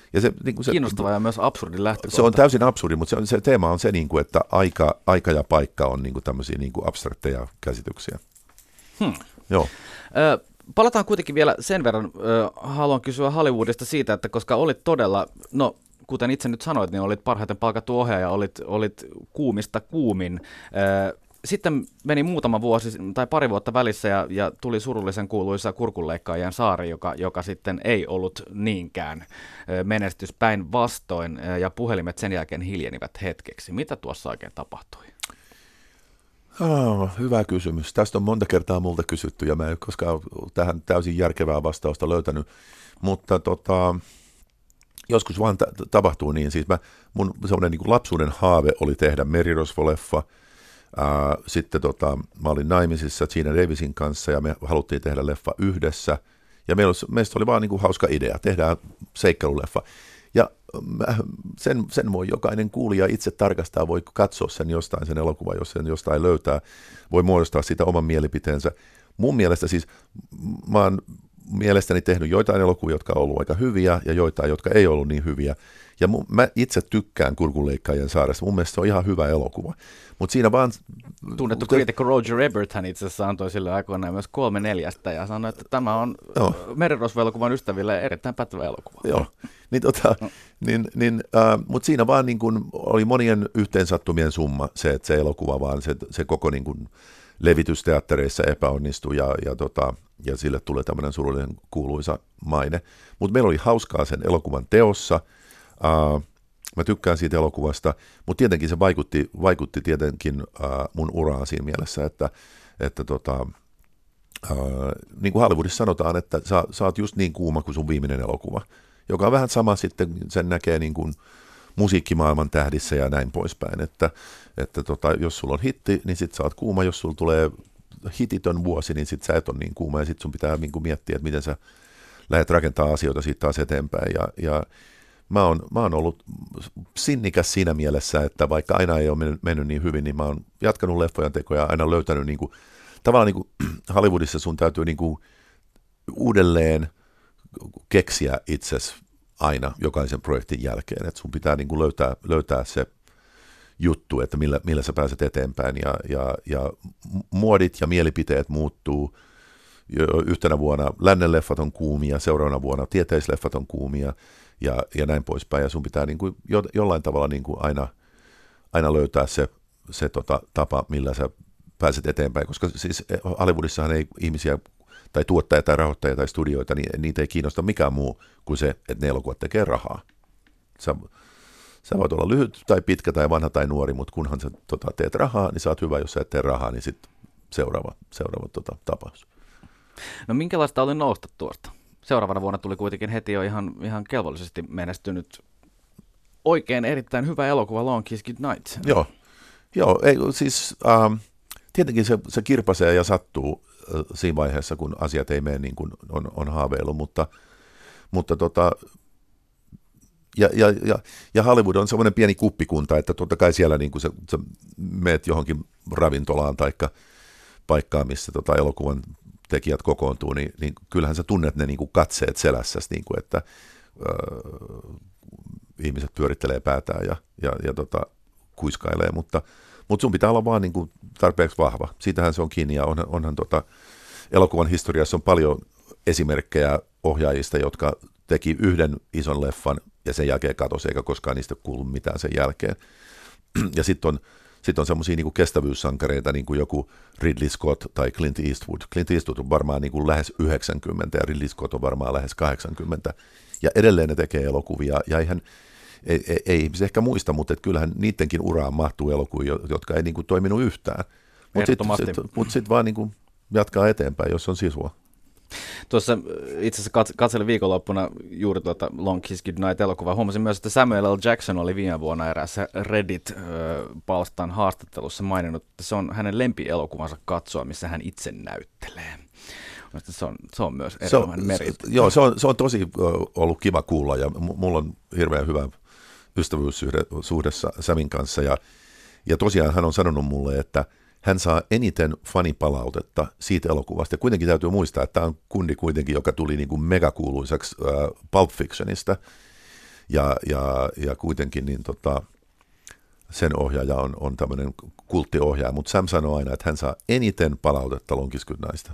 Ja se, niin kuin se, kiinnostava ja myös absurdi lähtökohta. Se on täysin absurdi, mutta se teema on se, niin kuin, että aika ja paikka on niin kuin tämmöisiä niin kuin abstrakteja käsityksiä. Joo. Palataan kuitenkin vielä sen verran, haluan kysyä Hollywoodista siitä, että koska olit todella, no kuten itse nyt sanoit, niin olit parhaiten palkattu ohjaaja, olit kuumista kuumin. Sitten meni muutama vuosi tai pari vuotta välissä ja tuli surullisen kuuluisa Kurkunleikkaajien saari, joka sitten ei ollut niinkään menestys päinvastoin ja puhelimet sen jälkeen hiljenivät hetkeksi. Mitä tuossa oikein tapahtui? Hyvä kysymys. Tästä on monta kertaa multa kysytty ja mä en koskaan tähän täysin järkevää vastausta löytänyt, mutta joskus vaan tapahtuu niin. Siis mun semmoinen niin kuin lapsuuden haave oli tehdä merirosvoleffa. Sitten mä olin naimisissa Gina Davisin kanssa ja me haluttiin tehdä leffa yhdessä. Ja meistä oli vaan niin kuin hauska idea, tehdään seikkailuleffa. Ja sen voi jokainen kuulija itse tarkastaa, voi katsoa sen jostain sen elokuvan, jos sen jostain löytää, voi muodostaa sitä oman mielipiteensä. Mun mielestä siis, mä oon mielestäni tehnyt joitain elokuvia, jotka on ollut aika hyviä ja joitain, jotka ei ollut niin hyviä. Ja mä itse tykkään Kurkunleikkaajien saaresta, mun mielestä se on ihan hyvä elokuva. Mut siinä vaan... Tunnettu kriitikko Roger Ebert hän itse asiassa antoi sille aikoinaan myös 3/4 ja sanoi, että tämä on merirosvoelokuvan ystäville erittäin pätevä elokuva. Joo, mutta siinä vaan niin kun oli monien yhteensattumien summa se, että se elokuva vaan se koko niin kun levitysteattereissa epäonnistui ja sille tulee tämmöinen surullinen kuuluisa maine. Mutta meillä oli hauskaa sen elokuvan teossa. Mä tykkään siitä elokuvasta, mutta tietenkin se vaikutti tietenkin mun uraan siinä mielessä, että niin kuin Hollywoodissa sanotaan, että sä oot just niin kuuma kuin sun viimeinen elokuva, joka on vähän sama sitten, sen näkee niin kuin musiikkimaailman tähdissä ja näin poispäin, että jos sulla on hitti, niin sit sä oot kuuma, jos sulla tulee hititön vuosi, niin sit sä et ole niin kuuma ja sit sun pitää niin kuin miettiä, että miten sä lähdet rakentaa asioita siitä taas eteenpäin ja mä oon ollut sinnikäs siinä mielessä, että vaikka aina ei ole mennyt niin hyvin, niin mä oon jatkanut leffojen tekoja ja aina löytänyt niin kuin, tavallaan niin kuin Hollywoodissa sun täytyy niin kuin uudelleen keksiä itsesi aina jokaisen projektin jälkeen, että sun pitää niin kuin löytää se juttu, että millä sä pääset eteenpäin ja muodit ja mielipiteet muuttuu. Yhtenä vuonna lännen leffat on kuumia, seuraavana vuonna tieteisleffat on kuumia ja näin poispäin. Ja sun pitää niin kuin jollain tavalla niin kuin aina löytää se tapa, millä sä pääset eteenpäin. Koska siis Hollywoodissahan ei ihmisiä tai tuottajia tai rahoittajia tai studioita, niin niitä ei kiinnosta mikään muu kuin se, että ne elokuvat tekee rahaa. Sä voit olla lyhyt tai pitkä tai vanha tai nuori, mutta kunhan sä teet rahaa, niin sä oot hyvä. Jos sä et tee rahaa, niin sitten seuraava tapaus. No minkälaista oli nousta tuosta? Seuraavana vuonna tuli kuitenkin heti jo ihan kelvollisesti menestynyt oikein erittäin hyvä elokuva Long Kiss Goodnight. Joo, siis tietenkin se kirpasee ja sattuu siinä vaiheessa, kun asiat ei mene niin kuin on haaveillut, mutta ja Hollywood on semmoinen pieni kuppikunta, että totta kai siellä niin kuin sä meet johonkin ravintolaan tai paikkaan, missä elokuvan tekijät kokoontuu, niin kyllähän sä tunnet ne niin kuin katseet selässäsi, niin kuin, että ihmiset pyörittelee päätään ja kuiskailee, mutta sun pitää olla vaan niin kuin tarpeeksi vahva. Siitähän se on kiinni ja onhan elokuvan historiassa on paljon esimerkkejä ohjaajista, jotka teki yhden ison leffan ja sen jälkeen katosi, eikä koskaan niistä kuullut mitään sen jälkeen. Ja sitten on semmoisia niin kuin kestävyyssankareita, niin kuin joku Ridley Scott tai Clint Eastwood. Clint Eastwood on varmaan niin kuin lähes 90 ja Ridley Scott on varmaan lähes 80. Ja edelleen ne tekee elokuvia. Ja ei ihmiset ehkä muista, mutta kyllähän niidenkin uraan mahtuu elokuvia, jotka ei niin kuin toiminut yhtään. Mutta sitten vaan niin kuin jatkaa eteenpäin, jos on sisua. Tuossa itse asiassa katselin viikonloppuna juuri tuota Long Kiss Goodnight-elokuvaa. Huomasin myös, että Samuel L. Jackson oli viime vuonna eräässä Reddit-palstan haastattelussa maininnut, että se on hänen lempielokuvansa katsoa, missä hän itse näyttelee. Se on myös erinomainen meritti. Joo, se on tosi ollut kiva kuulla ja mulla on hirveän hyvä ystävyyssuhde Samin kanssa ja tosiaan hän on sanonut mulle, että hän saa eniten fanipalautetta siitä elokuvasta. Ja kuitenkin täytyy muistaa, että tämä on kundi kuitenkin, joka tuli niin kuin megakuuluisaksi Pulp Fictionista. ja kuitenkin niin sen ohjaaja on tämmöinen kulttiohjaaja, mutta Sam sanoo aina, että hän saa eniten palautetta Long Kiss Goodnightista.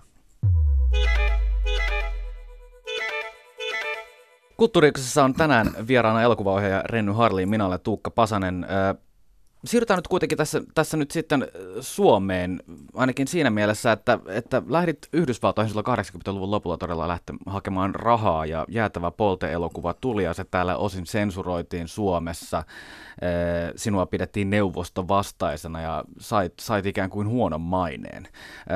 Kulttuuriksessa on tänään vieraana elokuvaohjaaja Renny Harlin, minä olen Tuukka Pasanen. Siirrytään nyt kuitenkin tässä nyt sitten Suomeen, ainakin siinä mielessä, että lähdit Yhdysvaltoihin silloin 80-luvun lopulla todella hakemaan rahaa, ja Jäätävä Polte-elokuva tuli, ja se täällä osin sensuroitiin Suomessa. Sinua pidettiin neuvostovastaisena, ja sait ikään kuin huonon maineen.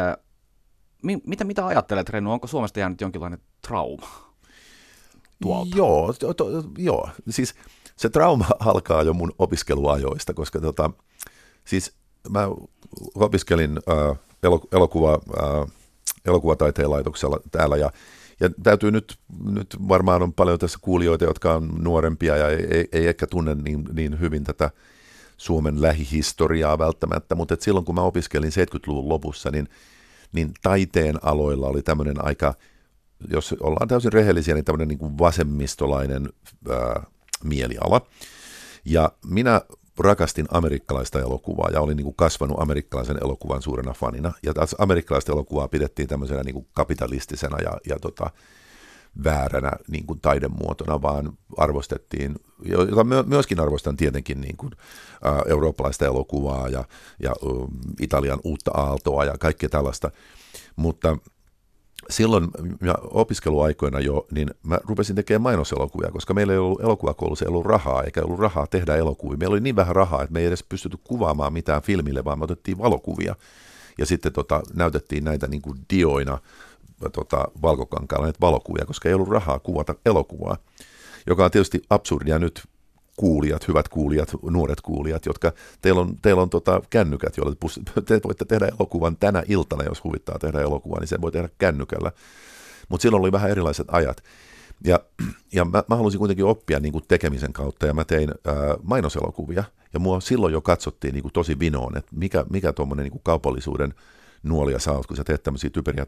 Mitä ajattelet, Renny, onko Suomesta jäänyt jonkinlainen trauma tuolta? Joo. Siis se trauma alkaa jo mun opiskeluajoista, koska siis mä opiskelin elokuvataiteen laitoksella täällä ja täytyy nyt varmaan on paljon tässä kuulijoita, jotka on nuorempia ja ei ehkä tunne niin hyvin tätä Suomen lähihistoriaa välttämättä, mutta silloin kun mä opiskelin 70-luvun lopussa, niin taiteen aloilla oli tämmöinen aika, jos ollaan täysin rehellisiä, niin tämmöinen niin kuin vasemmistolainen mieliala. Ja minä rakastin amerikkalaista elokuvaa ja olin niin kuin kasvanut amerikkalaisen elokuvan suurena fanina. Ja taas amerikkalaista elokuvaa pidettiin tämmöisenä niin kuin kapitalistisena ja vääränä niin kuin taidemuotona, vaan arvostettiin, jota myöskin arvostan tietenkin niin kuin, eurooppalaista elokuvaa ja Italian uutta aaltoa ja kaikkea tällaista. Mutta silloin opiskeluaikoina jo, niin mä rupesin tekemään mainoselokuvia, koska meillä ei ollut elokuvakoulussa, ei ollut rahaa, eikä ollut rahaa tehdä elokuvia. Meillä oli niin vähän rahaa, että me ei edes pystytty kuvaamaan mitään filmille, vaan me otettiin valokuvia. Ja sitten näytettiin näitä niin kuin dioina valkokankaalla näitä valokuvia, koska ei ollut rahaa kuvata elokuvaa, joka on tietysti absurdia nyt. Kuulijat, hyvät kuulijat, nuoret kuulijat, jotka teillä on kännykät, joilla te voitte tehdä elokuvan tänä iltana, jos huvittaa tehdä elokuvaa, niin sen voi tehdä kännykällä. Mutta silloin oli vähän erilaiset ajat. Ja mä halusin kuitenkin oppia niin kuin tekemisen kautta, ja mä tein mainoselokuvia, ja mua silloin jo katsottiin niin kuin tosi vinoon, että mikä tuommoinen niin kuin kaupallisuuden nuolia sä oot, kun sä teet tämmöisiä typeriä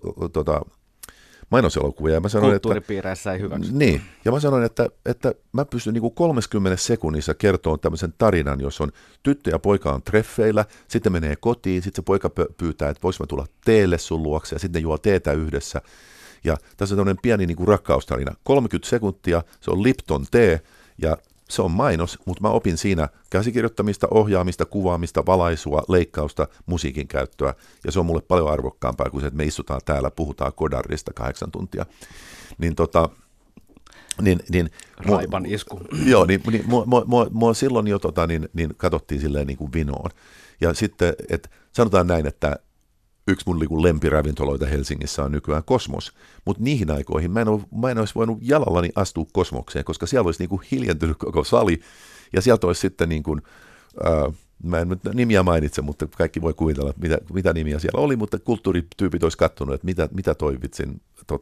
mainoselokuvia. Ja mä sanoin, kulttuuripiireissä ei hyväksy. Niin, ja mä sanoin, että mä pystyn niin kuin 30 sekunnissa kertomaan tämmöisen tarinan, jos on tyttö ja poika on treffeillä, sitten menee kotiin, sitten se poika pyytää, että vois mä tulla teelle sun luokse, ja sitten ne juo teetä yhdessä. Ja tässä on tämmöinen pieni niin kuin rakkaustarina. 30 sekuntia, se on Lipton tee, ja se on mainos, mutta mä opin siinä käsikirjoittamista, ohjaamista, kuvaamista, valaisua, leikkausta, musiikin käyttöä. Ja se on mulle paljon arvokkaampaa kuin se, että me istutaan täällä, puhutaan Godardista 8 tuntia. Raipan isku. Joo, niin mua silloin jo niin katsottiin silleen niin kuin vinoon. Ja sitten, että sanotaan näin, että yksi mun lempiravintoloita Helsingissä on nykyään Kosmos, mutta niihin aikoihin mä en olisi voinut jalallani astua Kosmokseen, koska siellä olisi niin kuin hiljentynyt koko sali, ja sieltä olisi sitten, niin kuin, mä en nyt nimiä mainitse, mutta kaikki voi kuvitella, mitä nimiä siellä oli, mutta kulttuurityypit olisi katsonut, että mitä toi vitsin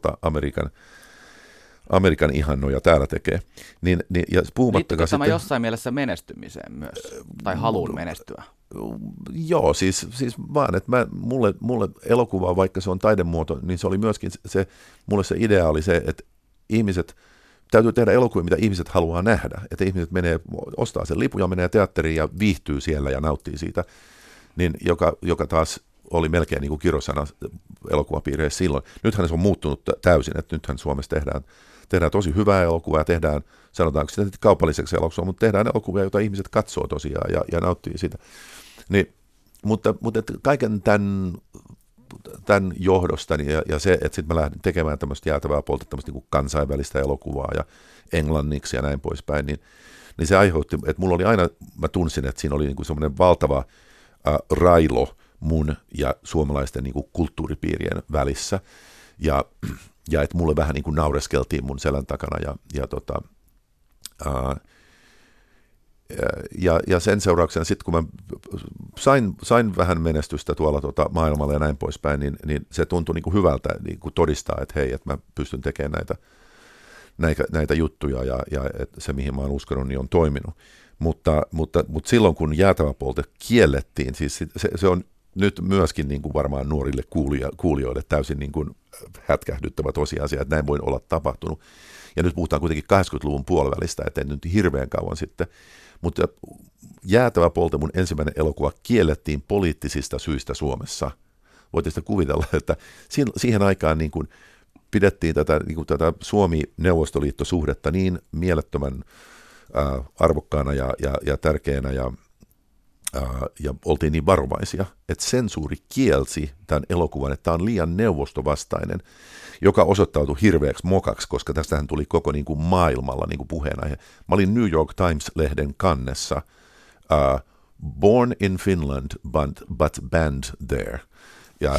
Amerikan ihannoja täällä tekee. Ja liittyykö tämä jossain mielessä menestymiseen myös, tai haluun menestyä? Joo, siis vaan, että mulle elokuva, vaikka se on taidemuoto, niin se oli myöskin mulle se idea oli se, että täytyy tehdä elokuvia, mitä ihmiset haluaa nähdä. Että ihmiset ostaa sen lipun ja menee teatteriin ja viihtyy siellä ja nauttii siitä, niin joka taas oli melkein niin kuin kirosana elokuvapiireissä silloin. Nythän se on muuttunut täysin, että nythän Suomessa tehdään tosi hyvää elokuvaa ja tehdään, sanotaanko sitä kaupalliseksi elokuvaa, mutta tehdään elokuvia, joita ihmiset katsoo tosiaan ja nauttii siitä. Mutta kaiken tämän johdosta ja se, että sitten mä lähdin tekemään tämmöistä Jäätävää Polta, tämmöistä niin kuin kansainvälistä elokuvaa ja englanniksi ja näin poispäin, niin se aiheutti, että mulla oli aina, mä tunsin, että siinä oli niin kuin semmoinen valtava railo mun ja suomalaisten niin kuin kulttuuripiirien välissä. Ja että mulle vähän niin kuin naureskeltiin mun selän takana ja sen seurauksena sitten kun mä sain vähän menestystä tuolla maailmalla ja näin poispäin, niin se tuntui niin kuin hyvältä niin kuin todistaa, että hei, että mä pystyn tekemään näitä juttuja ja että se mihin mä oon uskonut, niin on toiminut. Mutta silloin kun Jäätävä Polte kiellettiin, siis se on nyt myöskin niin kuin varmaan nuorille kuulijoille täysin niin kuin hätkähdyttävä tosiasia, että näin voi olla tapahtunut. Ja nyt puhutaan kuitenkin 80-luvun puolivälistä, että ei nyt hirveän kauan sitten. Mutta Jäätävä Polte, mun ensimmäinen elokuva, kiellettiin poliittisista syistä Suomessa. Voitte sitä kuvitella, että siihen aikaan niin kuin pidettiin tätä Suomi-Neuvostoliitto-suhdetta niin mielettömän arvokkaana ja tärkeänä ja oltiin niin varovaisia, että sensuuri kielsi tämän elokuvan, että tämä on liian neuvostovastainen, joka osoittautui hirveäksi mokaksi, koska tästähän tuli koko niin kuin maailmalla niin kuin puheenaihe. Mä olin New York Times-lehden kannessa, born in Finland, but banned there. Ja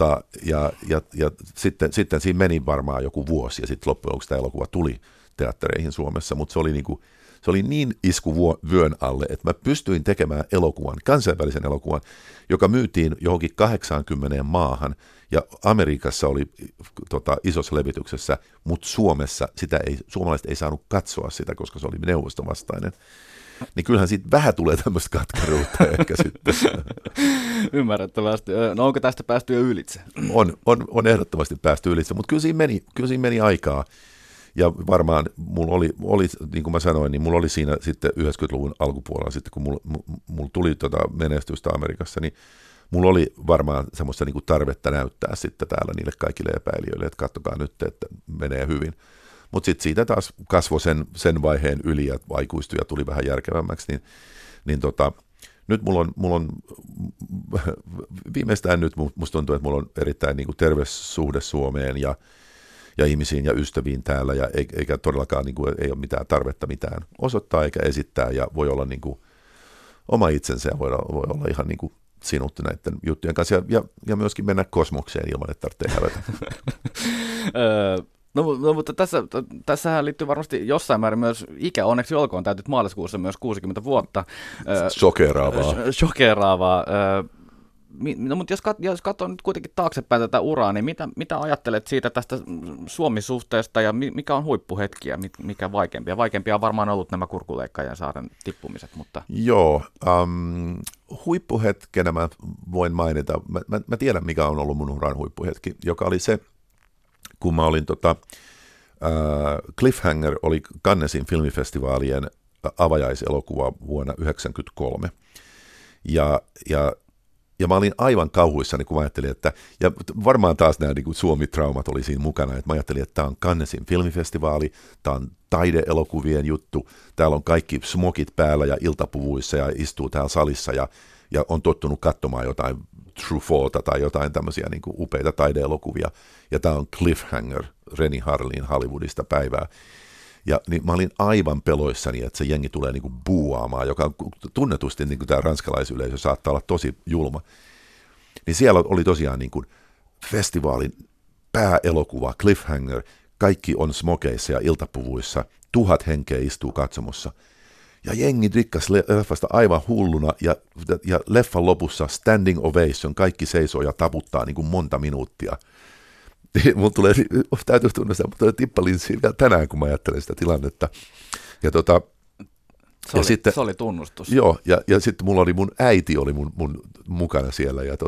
sitten siinä meni varmaan joku vuosi, ja sitten loppujen lopuksi tämä elokuva tuli teattereihin Suomessa, mutta se oli niin isku vyön alle, että mä pystyin tekemään elokuvan, kansainvälisen elokuvan, joka myytiin johonkin 80 maahan, ja Amerikassa oli isossa levityksessä, mutta Suomessa suomalaiset ei saanut katsoa sitä, koska se oli neuvostovastainen. Niin kyllähän siitä vähän tulee tämmöistä katkeruutta ehkä sitten. Ymmärrettävästi. No onko tästä päästy jo ylitse? On ehdottomasti päästy ylitse, mutta kyllä siinä meni aikaa. Ja varmaan mulla oli, niin kuin mä sanoin, niin mulla oli siinä sitten 90-luvun alkupuolella, sitten kun mulla tuli menestystä Amerikassa, niin mulla oli varmaan semmoista niin kuin tarvetta näyttää sitten täällä niille kaikille epäilijöille, että katsokaa nyt, että menee hyvin. Mutta sitten siitä taas kasvoi sen vaiheen yli ja aikuistui ja tuli vähän järkevämmäksi, niin nyt mulla on viimeistään nyt musta tuntuu, että mulla on erittäin niin kuin terve suhde Suomeen ja ihmisiin ja ystäviin täällä, ja eikä todellakaan niin kuin, ei ole mitään tarvetta mitään osoittaa eikä esittää, ja voi olla niin kuin oma itsensä ja voi olla ihan niin kuin sinut näiden juttujen kanssa, ja myöskin mennä kosmokseen ilman, että tarvitsee hävetä. No, mutta tässähän liittyy varmasti jossain määrin myös ikä. Onneksi olkoon, täytyt maaliskuussa myös 60 vuotta. Shokeraavaa. No, mutta jos katsoo nyt kuitenkin taaksepäin tätä uraa, niin mitä ajattelet siitä tästä Suomi-suhteesta ja mikä on huippuhetkiä, mikä vaikeampia? Vaikeampia on varmaan ollut nämä Kurkuleikkajan saaren tippumiset, mutta... Joo, huippuhetkenä mä voin mainita, mä tiedän mikä on ollut mun uran huippuhetki, joka oli se, kun mä olin Cliffhanger oli Cannesin filmifestivaalien avajaiselokuva vuonna 1993. Ja mä olin aivan kauhuissani, kun mä ajattelin, että, ja varmaan taas nämä niin kuin Suomi-traumat oli siinä mukana, että mä ajattelin, että tämä on Cannesin filmifestivaali, tämä on taideelokuvien juttu, täällä on kaikki smokit päällä ja iltapuvuissa ja istuu täällä salissa ja on tottunut katsomaan jotain Truffauta tai jotain tämmöisiä niin kuin upeita taideelokuvia, ja tämä on Cliffhanger, Renny Harlin Hollywoodista päivää. Ja niin mä olin aivan peloissani, että se jengi tulee niin kuin buuaamaan, joka on tunnetusti niin kuin tämä ranskalaisyleisö saattaa olla tosi julma. Niin siellä oli tosiaan niin kuin festivaalin pääelokuva, Cliffhanger, kaikki on smokeissa ja iltapuvuissa, 1000 henkeä istuu katsomossa. Ja jengi drikkasi leffasta aivan hulluna, ja leffan lopussa standing ovation, kaikki seisoo ja taputtaa niin kuin monta minuuttia. Mun täytyy tunnustaa, mutta tippalinssiin vielä tänään, kun mä ajattelen sitä tilannetta. Ja se oli tunnustus. Joo, ja sitten mulla oli mun äiti oli mun mukana siellä, ja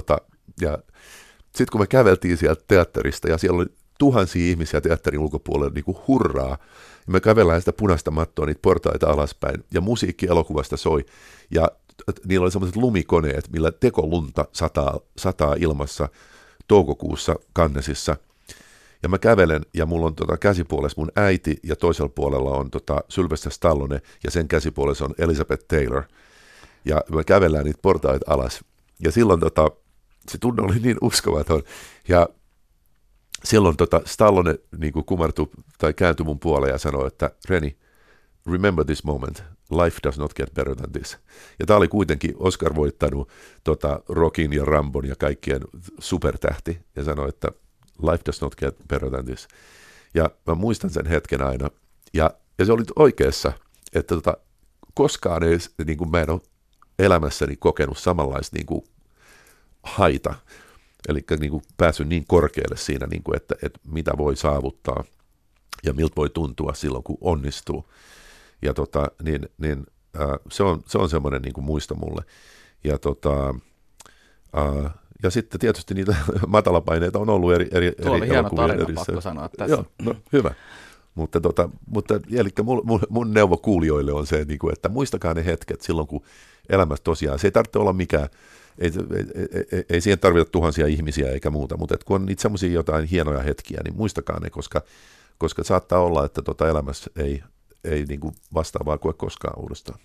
sitten kun me käveltiin sieltä teatterista, ja siellä oli tuhansia ihmisiä teatterin ulkopuolella niin kuin hurraa, ja me kävellään sitä punaista mattoa, niitä portaita alaspäin, ja musiikki elokuvasta soi, ja niillä oli sellaiset lumikoneet, millä tekolunta sataa ilmassa toukokuussa Cannesissa. Ja mä kävelen, ja mulla on käsipuolessa mun äiti, ja toisella puolella on Sylvester Stallone, ja sen käsipuolessa on Elizabeth Taylor. Ja me kävellään niitä portaita alas. Ja silloin se tunne oli niin uskomaton. Ja silloin Stallone niin kuin kumartui tai kääntyi mun puoleen ja sanoi, että Renny, remember this moment. Life does not get better than this. Ja tämä oli kuitenkin Oscar voittanut Rockin ja Rambon ja kaikkien supertähti. Ja sanoi, että life does not get better than this. Ja mä muistan sen hetken aina. Ja se oli oikeassa, että koskaan ei, niin kuin mä en ole elämässäni kokenut samanlaista niin kuin haita. Eli niin kuin päässyt niin korkealle siinä, niin kuin, että mitä voi saavuttaa ja miltä voi tuntua silloin, kun onnistuu. Ja se on semmoinen niin kuin muisto mulle. Ja Ja sitten tietysti niitä matalapaineita on ollut eri Tuo oli hieno elokuvien tarina, erissä. pakko sanoa tässä. Joo, no, hyvä. Mutta eli mun neuvo kuulijoille on se, että muistakaa ne hetket silloin, kun elämässä tosiaan, se ei tarvitse olla mikään, ei siihen tarvita tuhansia ihmisiä eikä muuta, mutta kun on niitä semmoisia jotain hienoja hetkiä, niin muistakaa ne, koska saattaa olla, että elämässä ei niin kuin vastaavaa koe koskaan uudestaan.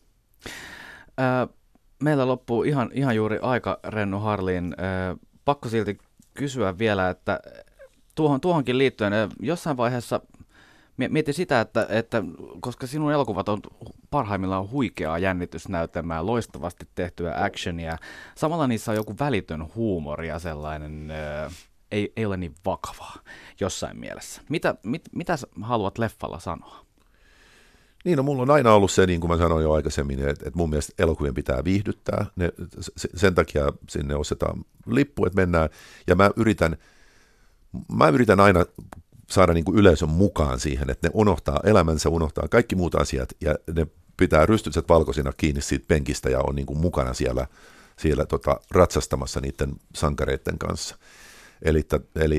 Meillä loppuu ihan juuri aika, Rennu Harlin. Pakko silti kysyä vielä, että tuohonkin liittyen jossain vaiheessa mietin sitä, että koska sinun elokuvat on parhaimmillaan huikeaa jännitysnäytelmää, loistavasti tehtyä actionia, samalla niissä on joku välitön huumori ja sellainen, ei ole niin vakavaa jossain mielessä. Mitä haluat leffalla sanoa? Niin, no mulla on aina ollut se, niin kuin mä sanoin jo aikaisemmin, että mun mielestä elokuvien pitää viihdyttää. Sen takia sinne ostetaan lippu, että mennään. Ja mä yritän aina saada niin kuin yleisön mukaan siihen, että ne unohtaa elämänsä, unohtaa kaikki muut asiat, ja ne pitää rystyset valkoisina kiinni siitä penkistä ja on niin kuin mukana siellä ratsastamassa niiden sankareiden kanssa. Eli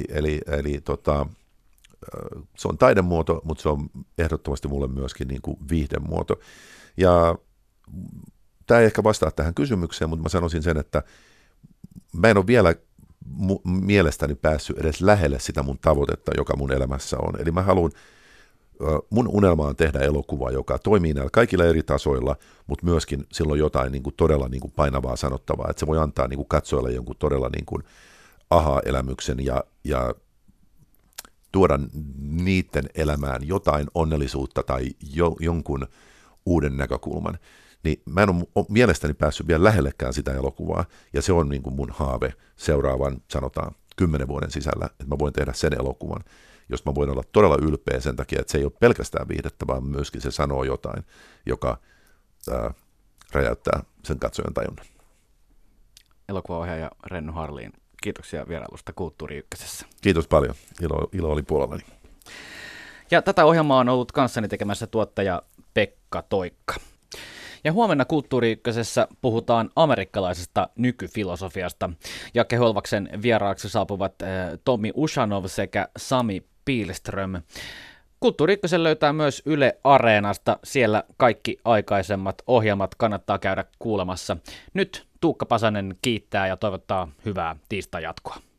se on taidemuoto, mutta se on ehdottomasti mulle myöskin niin kuin viihdemuoto. Ja tämä ei ehkä vastaa tähän kysymykseen, mutta mä sanoisin sen, että mä en ole vielä mielestäni päässyt edes lähelle sitä mun tavoitetta, joka mun elämässä on. Eli mä haluan, mun unelma on tehdä elokuva, joka toimii näillä kaikilla eri tasoilla, mutta myöskin silloin jotain niin kuin todella niin kuin painavaa sanottavaa, että se voi antaa niin kuin katsojalle jonkun todella niin kuin aha-elämyksen ja tuoda niiden elämään jotain onnellisuutta tai jonkun uuden näkökulman. Niin mä en ole mielestäni päässyt vielä lähellekään sitä elokuvaa, ja se on niin kuin mun haave seuraavan, sanotaan, 10 vuoden sisällä, että mä voin tehdä sen elokuvan, josta mä voin olla todella ylpeä sen takia, että se ei ole pelkästään viihdettä, vaan myöskin se sanoo jotain, joka räjäyttää sen katsojan tajunnan. Elokuvaohjaaja Rennu Harlin, kiitoksia vierailusta Kulttuuri Ykkösessä. Kiitos paljon, ilo oli puolellani. Ja tätä ohjelmaa on ollut kanssani tekemässä tuottaja Pekka Toikka. Ja huomenna Kulttuuri Ykkösessä puhutaan amerikkalaisesta nykyfilosofiasta. Jake Holvaksen vieraaksi saapuvat Tommi Ushanov sekä Sami Pihlström. Kulttuuri Ykkösen löytää myös Yle Areenasta. Siellä kaikki aikaisemmat ohjelmat kannattaa käydä kuulemassa. Nyt Tuukka Pasanen kiittää ja toivottaa hyvää tiistai jatkoa.